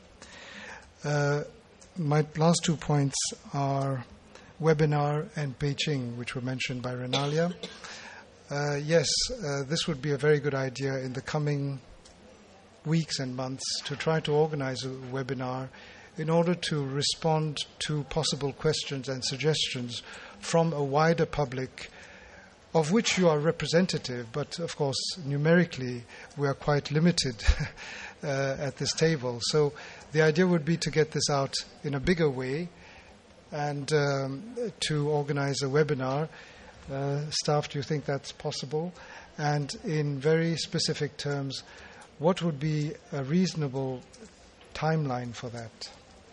Uh, my last two points are webinar and Beijing, which were mentioned by Renalia. Uh, yes, uh, this would be a very good idea in the coming weeks and months to try to organize a webinar in order to respond to possible questions and suggestions from a wider public of which you are representative, but of course numerically we are quite limited uh, at this table. So the idea would be to get this out in a bigger way and um, to organize a webinar. Uh, staff, do you think that's possible? And in very specific terms, what would be a reasonable timeline for that?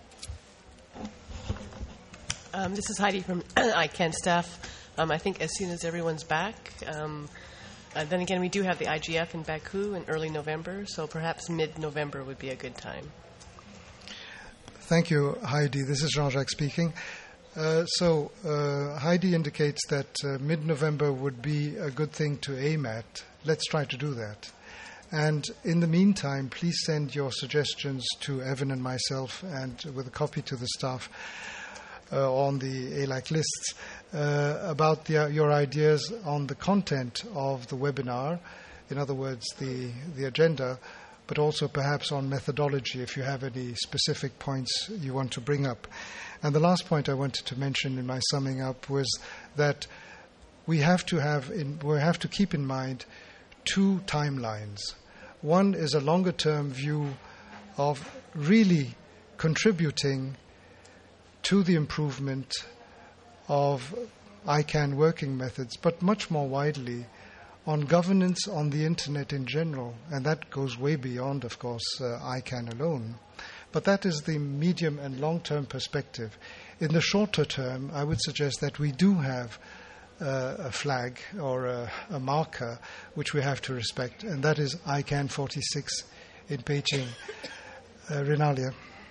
Um, this is Heidi from I CAN staff. Um, I think as soon as everyone's back. Um, uh, then again, we do have the I G F in Baku in early November, so perhaps mid-November would be a good time. Thank you, Heidi. This is Jean-Jacques speaking. Uh, so uh, Heidi indicates that uh, mid-November would be a good thing to aim at. Let's try to do that. And in the meantime, please send your suggestions to Evan and myself, and with a copy to the staff uh, on the A L A C lists, uh, about the, your ideas on the content of the webinar, in other words, the, the agenda, but also perhaps on methodology, if you have any specific points you want to bring up. And the last point I wanted to mention in my summing up was that we have to have in, we have to keep in mind two timelines. One is a longer-term view of really contributing to the improvement of I CAN working methods, but much more widely on governance on the Internet in general, and that goes way beyond, of course, uh, I CAN alone. But that is the medium and long-term perspective. In the shorter term, I would suggest that we do have uh, a flag or a, a marker which we have to respect, and that is I CAN forty-six in Beijing. Uh, Renalia.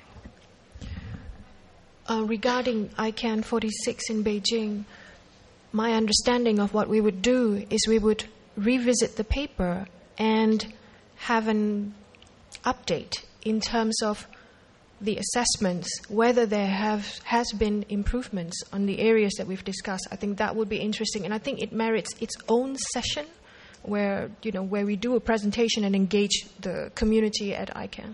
Uh, regarding I CAN forty-six in Beijing, my understanding of what we would do is we would revisit the paper and have an update in terms of the assessments, whether there have has been improvements on the areas that we've discussed. I think that would be interesting, and I think it merits its own session where, you know, where we do a presentation and engage the community at I CANN.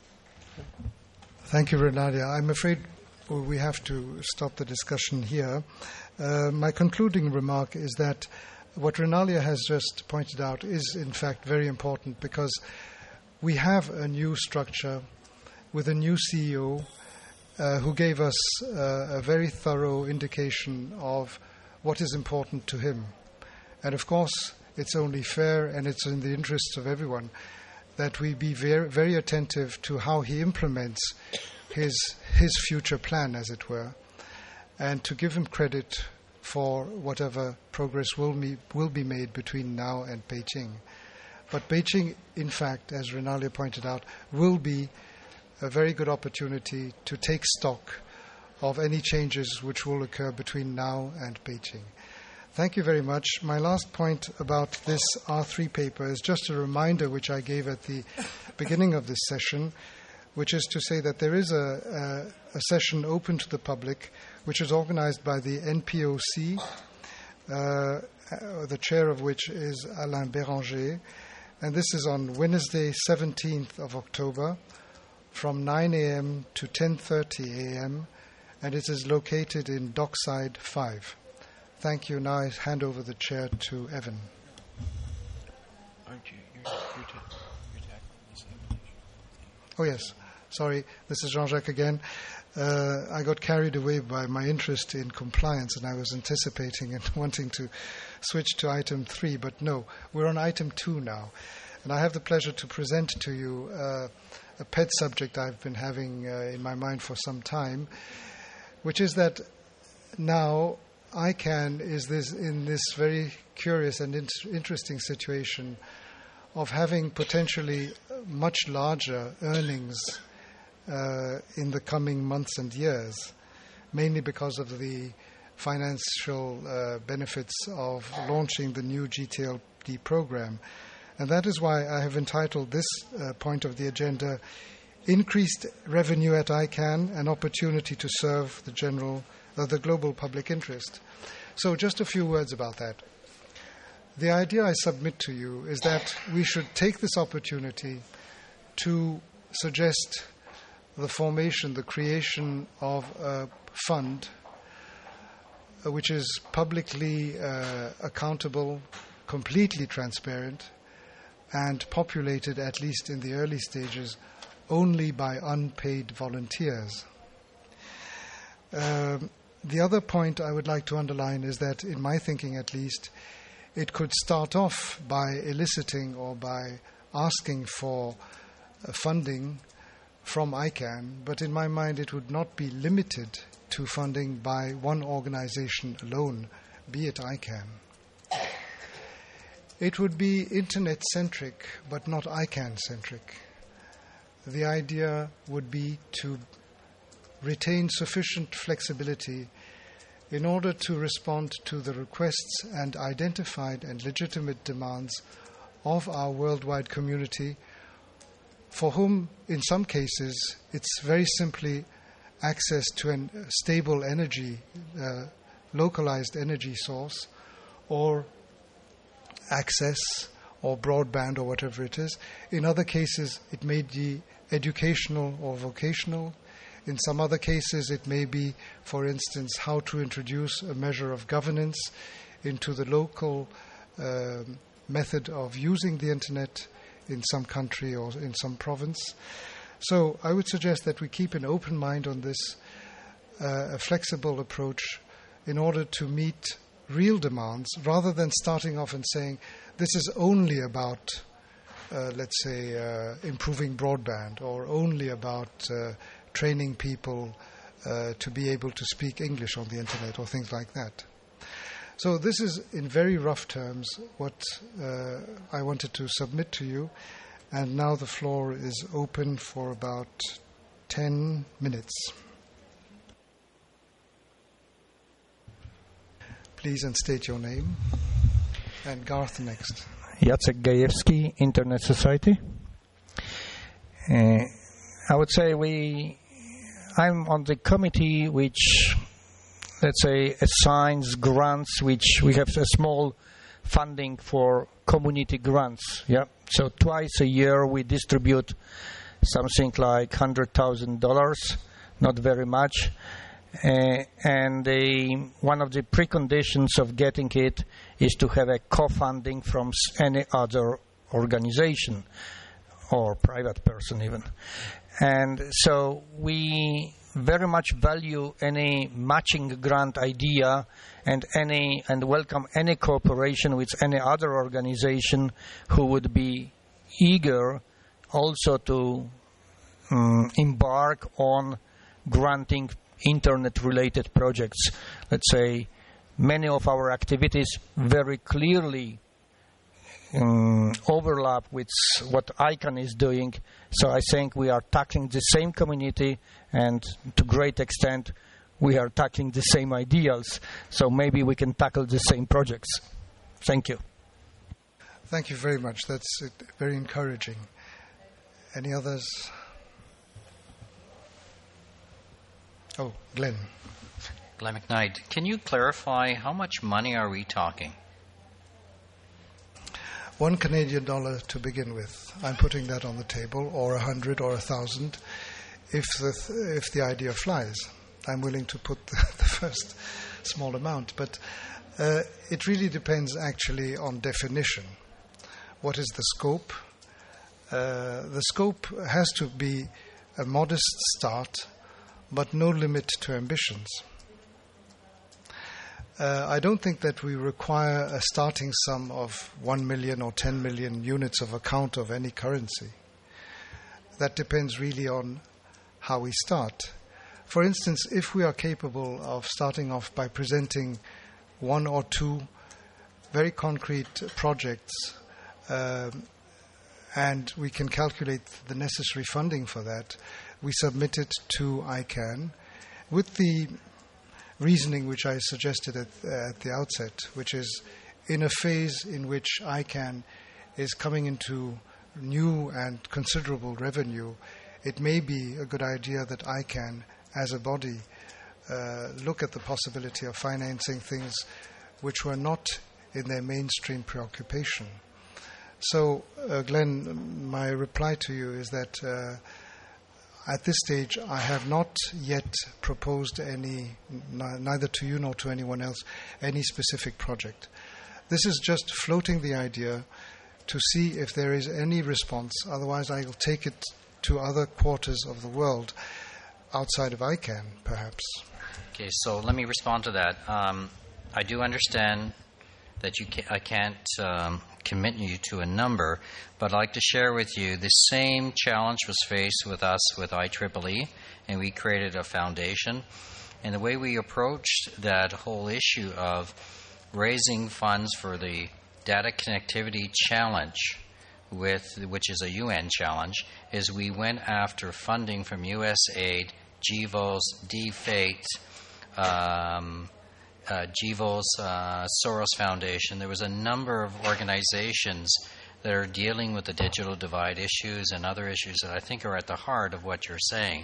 Thank you, Renalia. I'm afraid we have to stop the discussion here. Uh, my concluding remark is that what Renalia has just pointed out is, in fact, very important, because we have a new structure with a new C E O uh, who gave us uh, a very thorough indication of what is important to him. And of course, it's only fair, and it's in the interests of everyone, that we be very, very attentive to how he implements his his future plan, as it were, and to give him credit for whatever progress will be, will be made between now and Beijing. But Beijing, in fact, as Renalia pointed out, will be a very good opportunity to take stock of any changes which will occur between now and Beijing. Thank you very much. My last point about this R three paper is just a reminder which I gave at the beginning of this session, which is to say that there is a, a, a session open to the public, which is organized by the N P O C, uh, the chair of which is Alain Béranger, and this is on Wednesday, seventeenth of October, from nine a.m. to ten thirty a.m., and it is located in Dockside five. Thank you. Now I hand over the chair to Evan. Aren't you? You're, you're, ta- you're tackling the same issue. Oh, yes. Sorry, this is Jean-Jacques again. Uh, I got carried away by my interest in compliance, and I was anticipating and wanting to switch to item three, but no, we're on item two now. And I have the pleasure to present to you uh, a pet subject I've been having uh, in my mind for some time, which is that now I CANN is this in this very curious and in- interesting situation of having potentially much larger earnings uh, in the coming months and years, mainly because of the financial uh, benefits of launching the new G T L D program. And that is why I have entitled this uh, point of the agenda, Increased Revenue at I CANN, an Opportunity to Serve the General Uh, the global public interest. So just a few words about that. The idea I submit to you is that we should take this opportunity to suggest the formation, the creation of a fund uh, which is publicly uh, accountable, completely transparent, and populated, at least in the early stages, only by unpaid volunteers. Um, The other point I would like to underline is that, in my thinking at least, it could start off by eliciting or by asking for uh, funding from I CANN, but in my mind it would not be limited to funding by one organization alone, be it I CANN. It would be Internet-centric, but not I CANN-centric. The idea would be to retain sufficient flexibility in order to respond to the requests and identified and legitimate demands of our worldwide community, for whom, in some cases, it's very simply access to a stable energy, uh, localized energy source, or access, or broadband, or whatever it is. In other cases, it may be educational or vocational. In some other cases, it may be, for instance, how to introduce a measure of governance into the local uh, method of using the Internet in some country or in some province. So I would suggest that we keep an open mind on this, uh, a flexible approach, in order to meet real demands, rather than starting off and saying, this is only about, uh, let's say, uh, improving broadband, or only about uh, training people uh, to be able to speak English on the Internet, or things like that. So this is, in very rough terms, what uh, I wanted to submit to you. And now the floor is open for about ten minutes. Please, and state your name. And Garth next. Jacek Gajewski, Internet Society. Uh, I would say we I'm on the committee which, let's say, assigns grants, which we have a small funding for community grants. Yeah. So twice a year we distribute something like one hundred thousand dollars, not very much. Uh, and the, one of the preconditions of getting it is to have a co-funding from any other organization or private person even. And so we very much value any matching grant idea and any and welcome any cooperation with any other organization who would be eager also to um, embark on granting internet-related projects. Let's say many of our activities very clearly um, overlap with what ICANN is doing. So I think we are tackling the same community, and to great extent we are tackling the same ideals. So maybe we can tackle the same projects. Thank you. Thank you very much. That's very encouraging. Any others? Oh, Glenn. Glenn McKnight, can you clarify how much money are we talking? One Canadian dollar to begin with. I'm putting that on the table, or a hundred, or a thousand, if the if the idea flies. I'm willing to put the, the first small amount, but uh, it really depends actually on definition. What is the scope? Uh, the scope has to be a modest start, but no limit to ambitions. Uh, I don't think that we require a starting sum of one million or ten million units of account of any currency. That depends really on how we start. For instance, if we are capable of starting off by presenting one or two very concrete projects, um, and we can calculate the necessary funding for that, we submit it to ICANN with the reasoning which I suggested at, uh, at the outset, which is in a phase in which ICANN is coming into new and considerable revenue, it may be a good idea that ICANN, as a body, uh, look at the possibility of financing things which were not in their mainstream preoccupation. So, uh, Glenn, my reply to you is that uh, at this stage, I have not yet proposed any, n- neither to you nor to anyone else, any specific project. This is just floating the idea to see if there is any response. Otherwise, I will take it to other quarters of the world outside of ICANN, perhaps. Okay, so let me respond to that. Um, I do understand that you ca- I can't um, commit you to a number, but I'd like to share with you the same challenge was faced with us with I triple E, and we created a foundation. And the way we approached that whole issue of raising funds for the data connectivity challenge, with which is a U N challenge, is we went after funding from U S A I D, G V O S, D FATE, um, uh, G V O S, uh, Soros Foundation. There was a number of organizations that are dealing with the digital divide issues and other issues that I think are at the heart of what you're saying.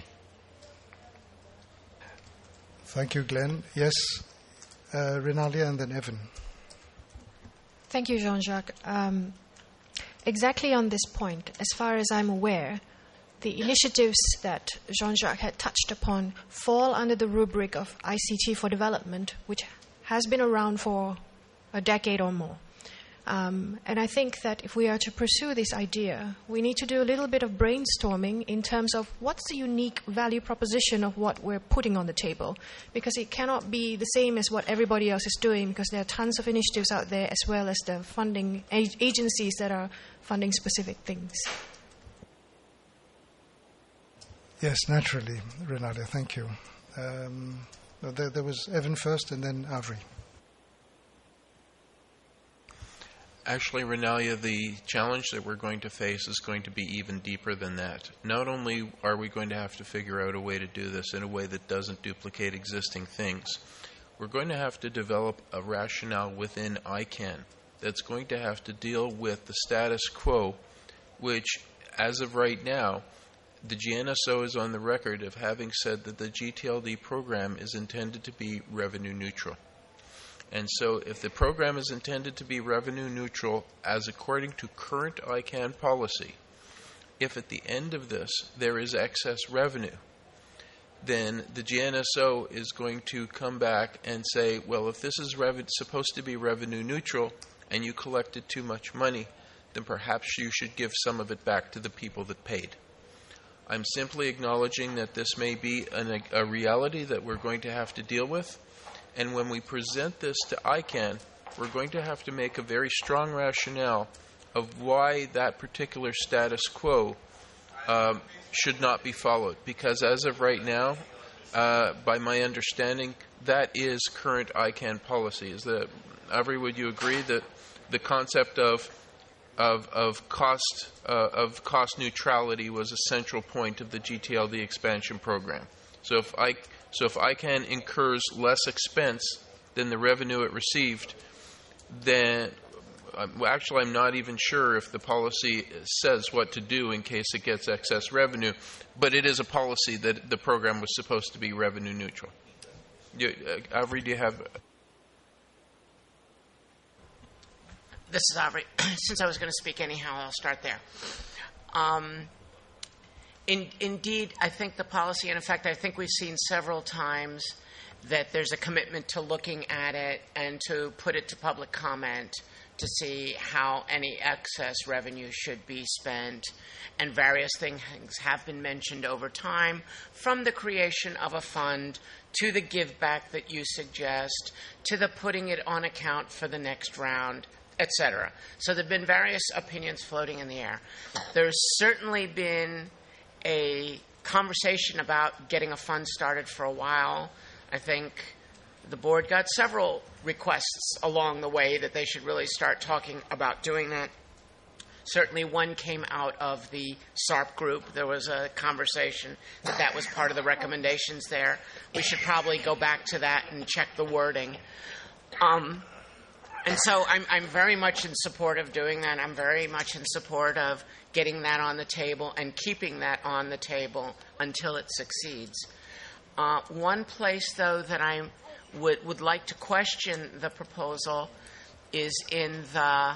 Thank you, Glenn. Yes, uh, Renalia and then Evan. Thank you, Jean-Jacques. Um, exactly on this point, as far as I'm aware, the initiatives that Jean-Jacques had touched upon fall under the rubric of I C T for development, which has been around for a decade or more. Um, and I think that if we are to pursue this idea, we need to do a little bit of brainstorming in terms of what's the unique value proposition of what we're putting on the table. Because it cannot be the same as what everybody else is doing, because there are tons of initiatives out there, as well as the funding ag- agencies that are funding specific things. Yes, naturally, Renalia, thank you. Um, there, there was Evan first and then Avri. Actually, Renalia, the challenge that we're going to face is going to be even deeper than that. Not only are we going to have to figure out a way to do this in a way that doesn't duplicate existing things, we're going to have to develop a rationale within ICANN that's going to have to deal with the status quo, which, as of right now, the G N S O is on the record of having said that the G T L D program is intended to be revenue neutral. And so if the program is intended to be revenue neutral, as according to current I CANN policy, if at the end of this there is excess revenue, then the G N S O is going to come back and say, well, if this is rev- supposed to be revenue neutral and you collected too much money, then perhaps you should give some of it back to the people that paid. I'm simply acknowledging that this may be an, a reality that we're going to have to deal with. And when we present this to I CANN, we're going to have to make a very strong rationale of why that particular status quo um, should not be followed. Because as of right now, uh, by my understanding, that is current I CANN policy. Is that, Avery, would you agree that the concept of Of, of cost uh, of cost neutrality was a central point of the G T L D expansion program? So if I so if I CANN incurs less expense than the revenue it received, then uh, well, actually I'm not even sure if the policy says what to do in case it gets excess revenue, but it is a policy that the program was supposed to be revenue neutral. You, uh, Avery, do you have? This is Aubrey. Since I was going to speak anyhow, I'll start there. Um, in, indeed, I think the policy, and in fact, I think we've seen several times that there's a commitment to looking at it and to put it to public comment to see how any excess revenue should be spent. And various things have been mentioned over time, from the creation of a fund to the give back that you suggest, to the putting it on account for the next round, et cetera. So there have been various opinions floating in the air. There's certainly been a conversation about getting a fund started for a while. I think the board got several requests along the way that they should really start talking about doing that. Certainly one came out of the S A R P group. There was a conversation that that was part of the recommendations there. We should probably go back to that and check the wording. Um, And so I'm, I'm very much in support of doing that. I'm very much in support of getting that on the table and keeping that on the table until it succeeds. Uh, one place, though, that I would, would like to question the proposal is in the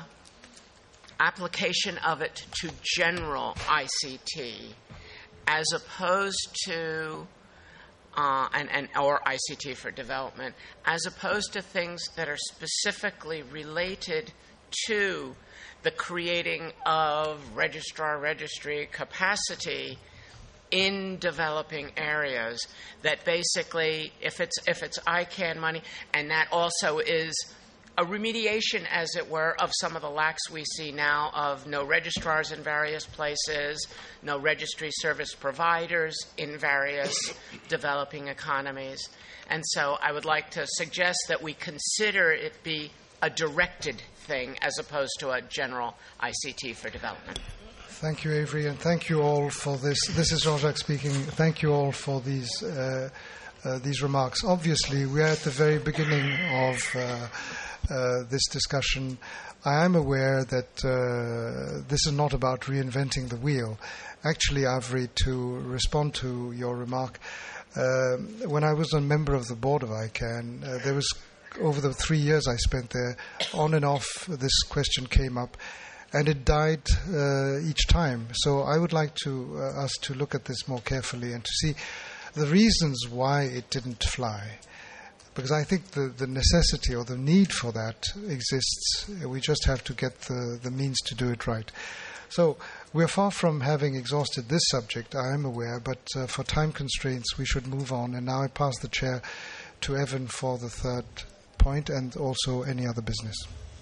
application of it to general I C T, as opposed to Uh, and, and or I C T for development, as opposed to things that are specifically related to the creating of registrar registry capacity in developing areas. That basically, if it's if it's I CANN money, and that also is a remediation, as it were, of some of the lacks we see now of no registrars in various places, no registry service providers in various developing economies. And so I would like to suggest that we consider it be a directed thing as opposed to a general I C T for development. Thank you, Avery, and thank you all for this. This is Jean-Jacques speaking. Thank you all for these uh, uh, these remarks. Obviously, we are at the very beginning of uh, Uh, this discussion. I am aware that uh, this is not about reinventing the wheel. Actually, Avery, to respond to your remark, uh, when I was a member of the board of I CANN, uh, there was, over the three years I spent there, on and off, this question came up, and it died uh, each time. So I would like to uh, us to look at this more carefully and to see the reasons why it didn't fly. Because I think the, the necessity or the need for that exists. We just have to get the, the means to do it right. So we're far from having exhausted this subject, I am aware, but uh, for time constraints we should move on. And now I pass the chair to Evan for the third point and also any other business.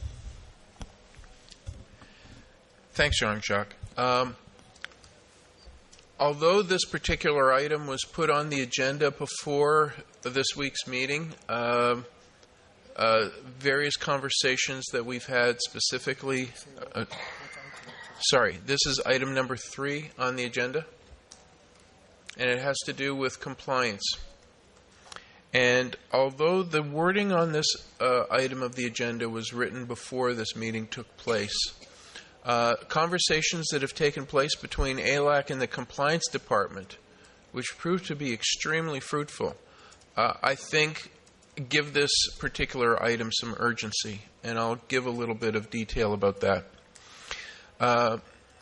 Thanks, Jean-Jacques. Um, although this particular item was put on the agenda before this week's meeting, uh, uh, various conversations that we've had specifically... Uh, sorry, this is item number three on the agenda, and it has to do with compliance. And although the wording on this uh, item of the agenda was written before this meeting took place, Uh, conversations that have taken place between A L A C and the compliance department, which proved to be extremely fruitful, uh, I think give this particular item some urgency, and I'll give a little bit of detail about that. Uh,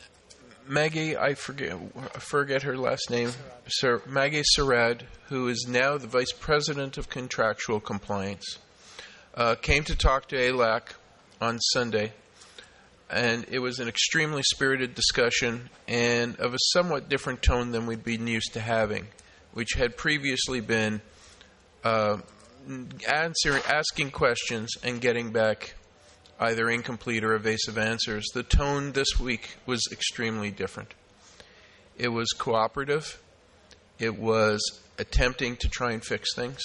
Maggie, I forget forget her last name, Sir Maggie Sarad, who is now the Vice President of Contractual Compliance, uh, came to talk to A L A C on Sunday, and it was an extremely spirited discussion and of a somewhat different tone than we'd been used to having, which had previously been uh, answer, asking questions and getting back either incomplete or evasive answers. The tone this week was extremely different. It was cooperative. It was attempting to try and fix things.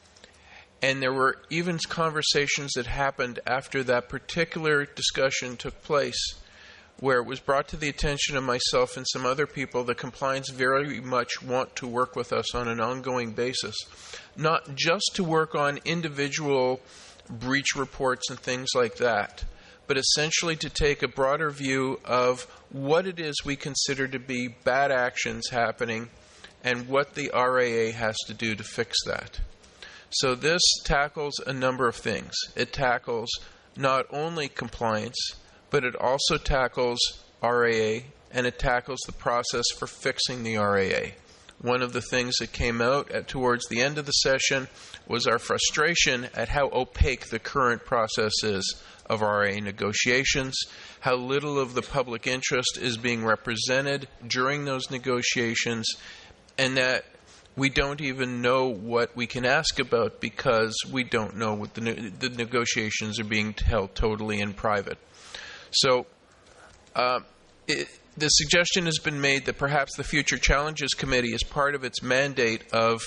And there were even conversations that happened after that particular discussion took place where it was brought to the attention of myself and some other people that compliance very much want to work with us on an ongoing basis, not just to work on individual breach reports and things like that, but essentially to take a broader view of what it is we consider to be bad actions happening and what the R A A has to do to fix that. So this tackles a number of things. It tackles not only compliance, but it also tackles R A A, and it tackles the process for fixing the R A A. One of the things that came out at, towards the end of the session was our frustration at how opaque the current process is of R A A negotiations, how little of the public interest is being represented during those negotiations, and that we don't even know what we can ask about because we don't know what the, ne- the negotiations are being held totally in private. So uh, it, the suggestion has been made that perhaps the Future Challenges Committee, as part of its mandate of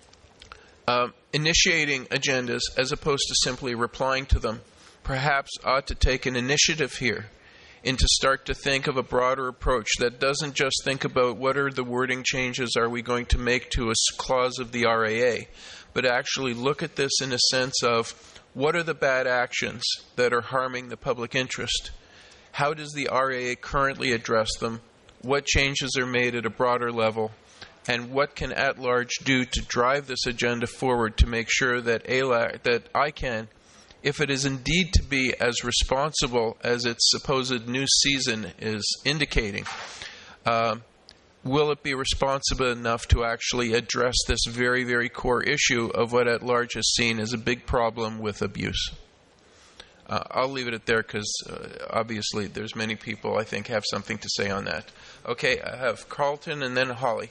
uh, initiating agendas as opposed to simply replying to them, perhaps ought to take an initiative here and to start to think of a broader approach that doesn't just think about what are the wording changes are we going to make to a clause of the R A A, but actually look at this in a sense of what are the bad actions that are harming the public interest? How does the R A A currently address them? What changes are made at a broader level? And what can at-large do to drive this agenda forward to make sure that A L A C, that I can, if it is indeed to be as responsible as its supposed new season is indicating, uh, will it be responsible enough to actually address this very, very core issue of what at large is seen as a big problem with abuse? Uh, I'll leave it at there because uh, obviously there's many people I think have something to say on that. Okay, I have Carlton and then Holly.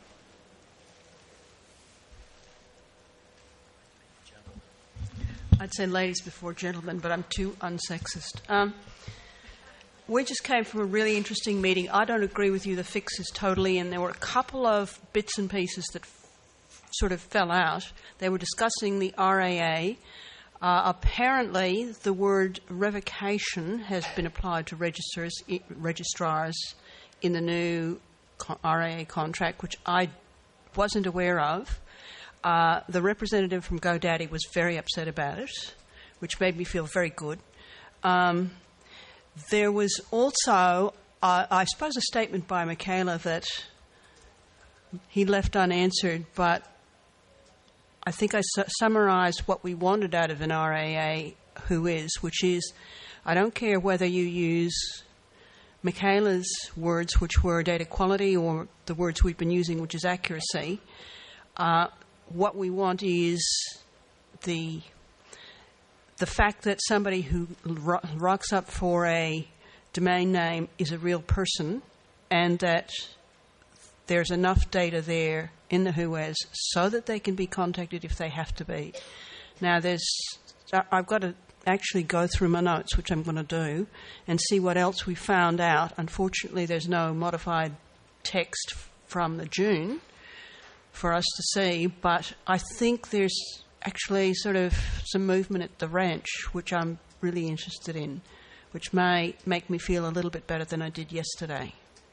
I'd say ladies before gentlemen, but I'm too unsexist. Um, we just came from a really interesting meeting. I don't agree with you, the fix is totally in. There were a couple of bits and pieces that f- sort of fell out. They were discussing the R A A. Uh, apparently, the word revocation has been applied to registers, I- registrars in the new co- R A A contract, which I wasn't aware of. Uh, the representative from GoDaddy was very upset about it, which made me feel very good. Um, there was also, uh, I suppose, a statement by Michaela that he left unanswered, but I think I su- summarised what we wanted out of an R A A who is, which is, I don't care whether you use Michaela's words, which were data quality, or the words we've been using, which is accuracy. Uh, What we want is the the fact that somebody who ro- rocks up for a domain name is a real person, and that there's enough data there in the W H O A S so that they can be contacted if they have to be. Now, there's I've got to actually go through my notes, which I'm going to do, and see what else we found out. Unfortunately, there's no modified text from the June for us to see, but I think there's actually sort of some movement at the ranch, which I'm really interested in, which may make me feel a little bit better than I did yesterday.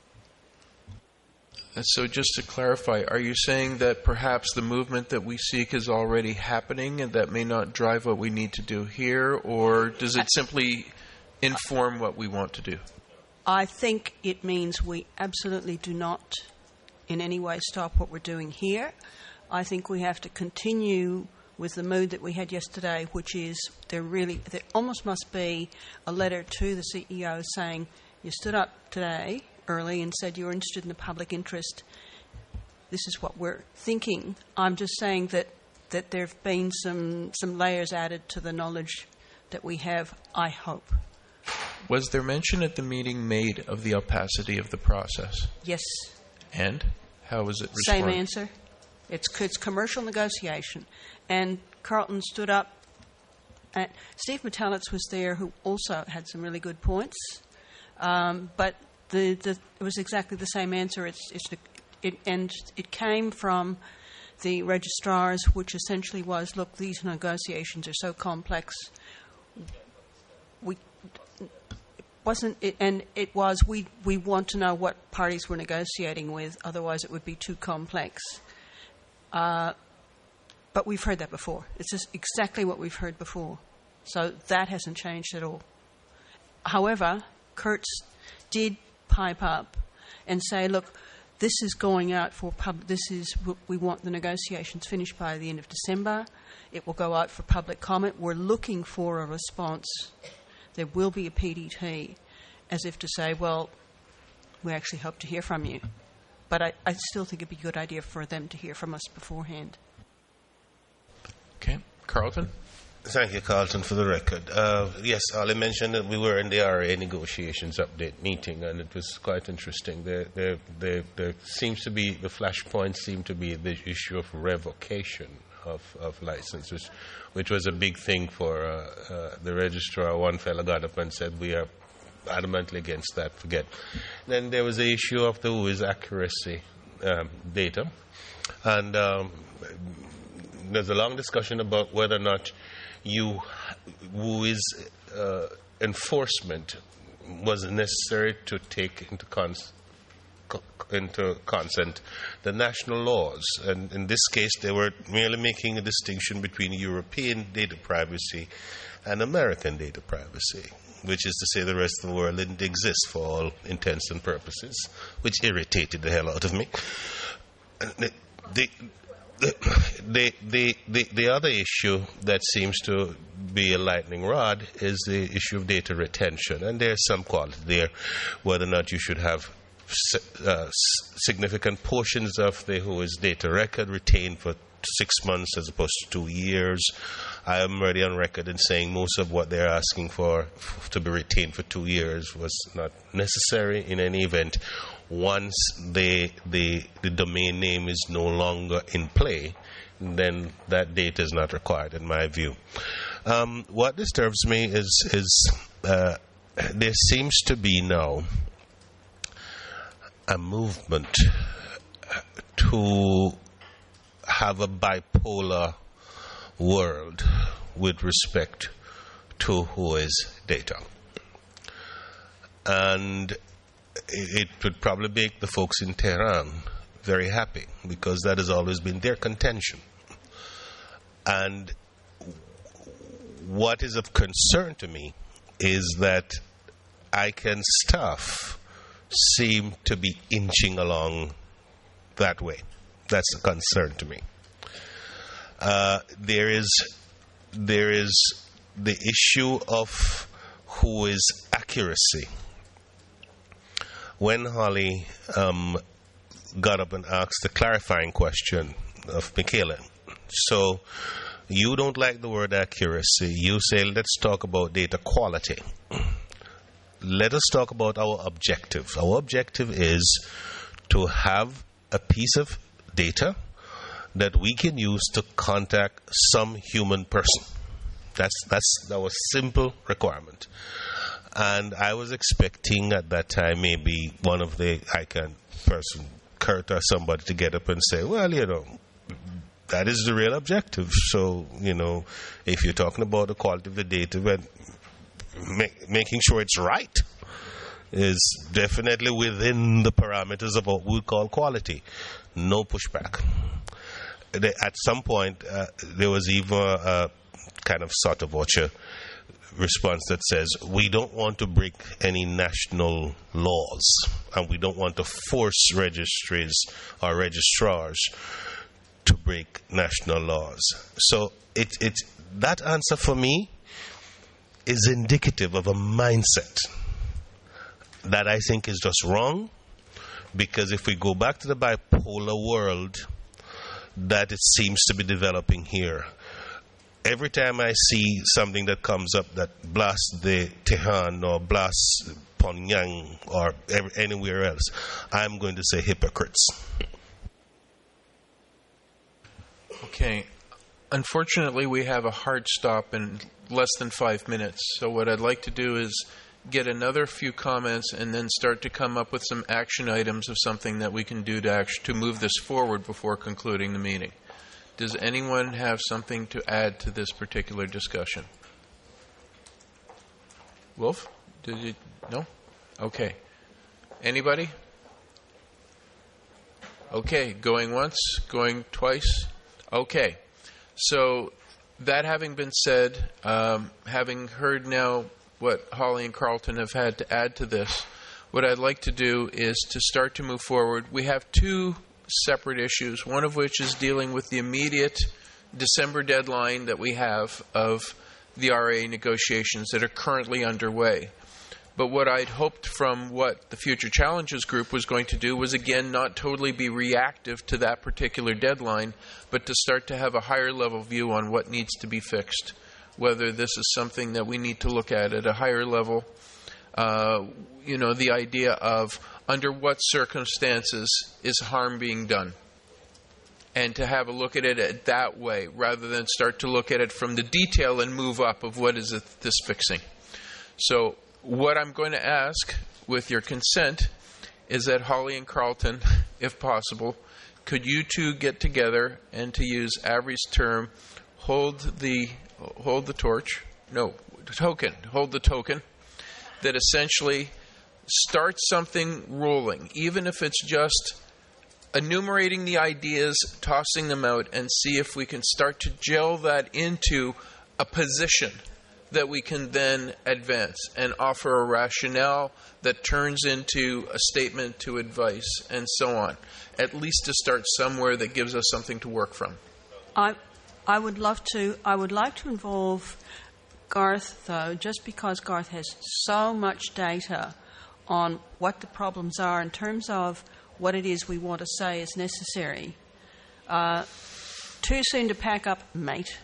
So just to clarify, are you saying that perhaps the movement that we seek is already happening and that may not drive what we need to do here, or does it simply inform what we want to do? I think it means we absolutely do not in any way stop what we're doing here. I think we have to continue with the mood that we had yesterday, which is there really, there almost must be a letter to the C E O saying, you stood up today early and said you were interested in the public interest. This is what we're thinking. I'm just saying that, that there have been some, some layers added to the knowledge that we have, I hope. Was there mention at the meeting made of the opacity of the process? Yes. And how was it responded? Same answer. It's, it's commercial negotiation. And Carlton stood up. And Steve Metellitz was there, who also had some really good points. Um, but the, the, it was exactly the same answer. It's, it's the, it, and it came from the registrars, which essentially was, look, these negotiations are so complex. We wasn't it, and it was we we want to know what parties we're negotiating with. Otherwise, it would be too complex. Uh, but we've heard that before. It's just exactly what we've heard before. So that hasn't changed at all. However, Kurtz did pipe up and say, look, this is going out for pub. This is we want the negotiations finished by the end of December. It will go out for public comment. We're looking for a response. There will be a P D T, as if to say, well, we actually hope to hear from you. But I, I still think it'd be a good idea for them to hear from us beforehand. Okay. Carlton? Thank you, Carlton, for the record. Uh, yes, Ali mentioned that we were in the R A negotiations update meeting, and it was quite interesting. There, there, there, there seems to be, the flashpoint seemed to be the issue of revocation of, of licenses, which was a big thing for uh, uh, the registrar. One fellow got up and said, we are adamantly against that, forget. Then there was the issue of the W H O accuracy um, data, and um, there's a long discussion about whether or not you, W H O's uh, enforcement was necessary to take into cons- into consent the national laws. And in this case, they were merely making a distinction between European data privacy and American data privacy, which is to say the rest of the world didn't exist for all intents and purposes, which irritated the hell out of me. The, the, the, the, the, the other issue that seems to be a lightning rod is the issue of data retention. And there's some quality there, whether or not you should have Uh, significant portions of the W H O's data record retained for six months as opposed to two years. I am already on record in saying most of what they're asking for f- to be retained for two years was not necessary in any event. Once the, the, the domain name is no longer in play, then that data is not required, in my view. Um, what disturbs me is, is uh, there seems to be now a movement to have a bipolar world with respect to W H O's data. And it would probably make the folks in Tehran very happy, because that has always been their contention. And what is of concern to me is that I can staff seem to be inching along that way. That's a concern to me. Uh, there is there is the issue of W H O's accuracy. When Holly um, got up and asked the clarifying question of Michaela, so you don't like the word accuracy. You say, let's talk about data quality. Let us talk about our objective. Our objective is to have a piece of data that we can use to contact some human person. That's that's our simple requirement. And I was expecting at that time maybe one of the I can person, Kurt or somebody, to get up and say, well, you know, that is the real objective. So, you know, if you're talking about the quality of the data, when Make, making sure it's right is definitely within the parameters of what we call quality. No pushback. At some point, uh, there was even a kind of sotto voce response that says, we don't want to break any national laws, and we don't want to force registries or registrars to break national laws. So it, it, that answer for me is indicative of a mindset that I think is just wrong, because if we go back to the bipolar world that it seems to be developing here, every time I see something that comes up that blasts the Tehran or blasts Pyongyang or every, anywhere else, I'm going to say hypocrites. Okay. Unfortunately, we have a hard stop in less than five minutes. So what I'd like to do is get another few comments and then start to come up with some action items of something that we can do to act- to move this forward before concluding the meeting. Does anyone have something to add to this particular discussion? Wolf? Did you? No? Okay. Anybody? Okay. Going once? Going twice? Okay. So that having been said, um, having heard now what Holly and Carlton have had to add to this, what I'd like to do is to start to move forward. We have two separate issues, one of which is dealing with the immediate December deadline that we have of the R A negotiations that are currently underway. But what I'd hoped from what the Future Challenges group was going to do was, again, not totally be reactive to that particular deadline, but to start to have a higher level view on what needs to be fixed, whether this is something that we need to look at at a higher level. Uh, you know, the idea of under what circumstances is harm being done, and to have a look at it that way rather than start to look at it from the detail and move up of what is it this fixing. So what I'm going to ask, with your consent, is that Holly and Carlton, if possible, could you two get together and, to use Avery's term, hold the hold the torch, no, token, hold the token, that essentially starts something rolling, even if it's just enumerating the ideas, tossing them out, and see if we can start to gel that into a position that we can then advance and offer a rationale that turns into a statement to advice and so on, at least to start somewhere that gives us something to work from. I, I would love to, I would like to involve Garth, though, just because Garth has so much data on what the problems are in terms of what it is we want to say is necessary. Uh, too soon to pack up, mate.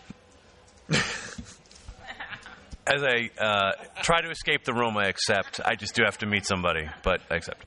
As I uh, try to escape the room, I accept. I just do have to meet somebody, but I accept.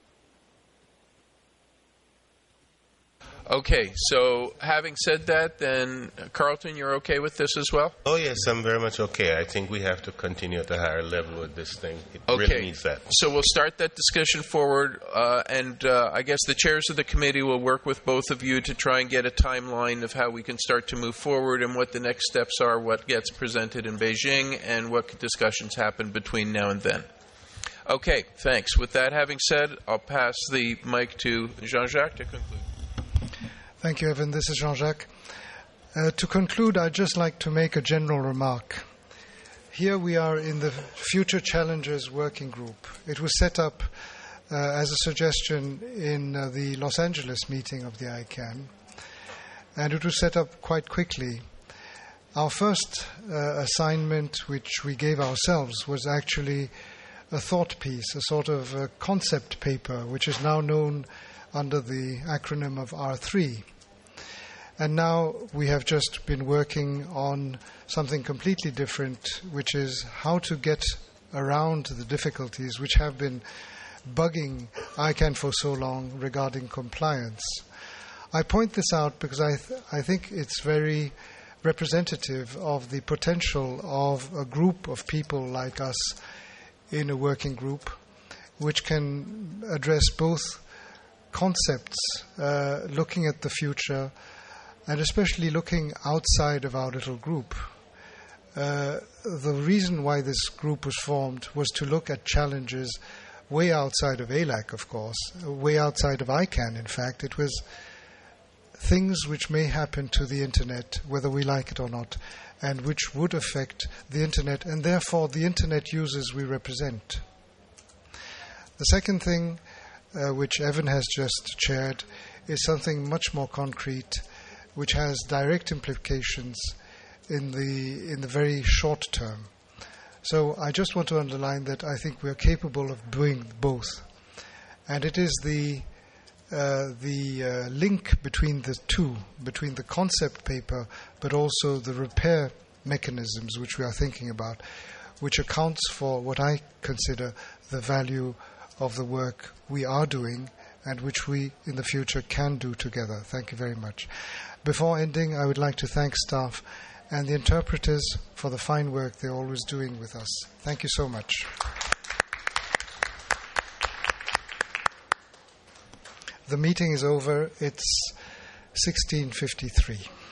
Okay, so having said that, then, Carlton, you're okay with this as well? Oh, yes, I'm very much okay. I think we have to continue at a higher level with this thing. It okay. really needs that. So we'll start that discussion forward, uh, and uh, I guess the chairs of the committee will work with both of you to try and get a timeline of how we can start to move forward and what the next steps are, what gets presented in Beijing, and what discussions happen between now and then. Okay, thanks. With that having said, I'll pass the mic to Jean-Jacques to conclude. Thank you, Evan. This is Jean-Jacques. Uh, to conclude, I'd just like to make a general remark. Here we are in the Future Challenges Working Group. It was set up uh, as a suggestion in uh, the Los Angeles meeting of the I CANN, and it was set up quite quickly. Our first uh, assignment, which we gave ourselves, was actually a thought piece, a sort of a concept paper, which is now known under the acronym of R three. And now we have just been working on something completely different, which is how to get around the difficulties which have been bugging I CANN for so long regarding compliance. I point this out because I, th- I think it's very representative of the potential of a group of people like us in a working group, which can address both concepts, uh, looking at the future, and especially looking outside of our little group. Uh, the reason why this group was formed was to look at challenges way outside of A L A C, of course, way outside of I CANN, in fact. It was things which may happen to the Internet, whether we like it or not, and which would affect the Internet and therefore the Internet users we represent. The second thing, uh, which Evan has just shared, is something much more concrete, which has direct implications in the in the very short term. So I just want to underline that I think we are capable of doing both, and it is the uh, the uh, link between the two, between the concept paper, but also the repair mechanisms which we are thinking about, which accounts for what I consider the value of the work we are doing and which we in the future can do together. Thank you very much. Before ending, I would like to thank staff and the interpreters for the fine work they're always doing with us. Thank you so much. The meeting is over. It's sixteen fifty-three.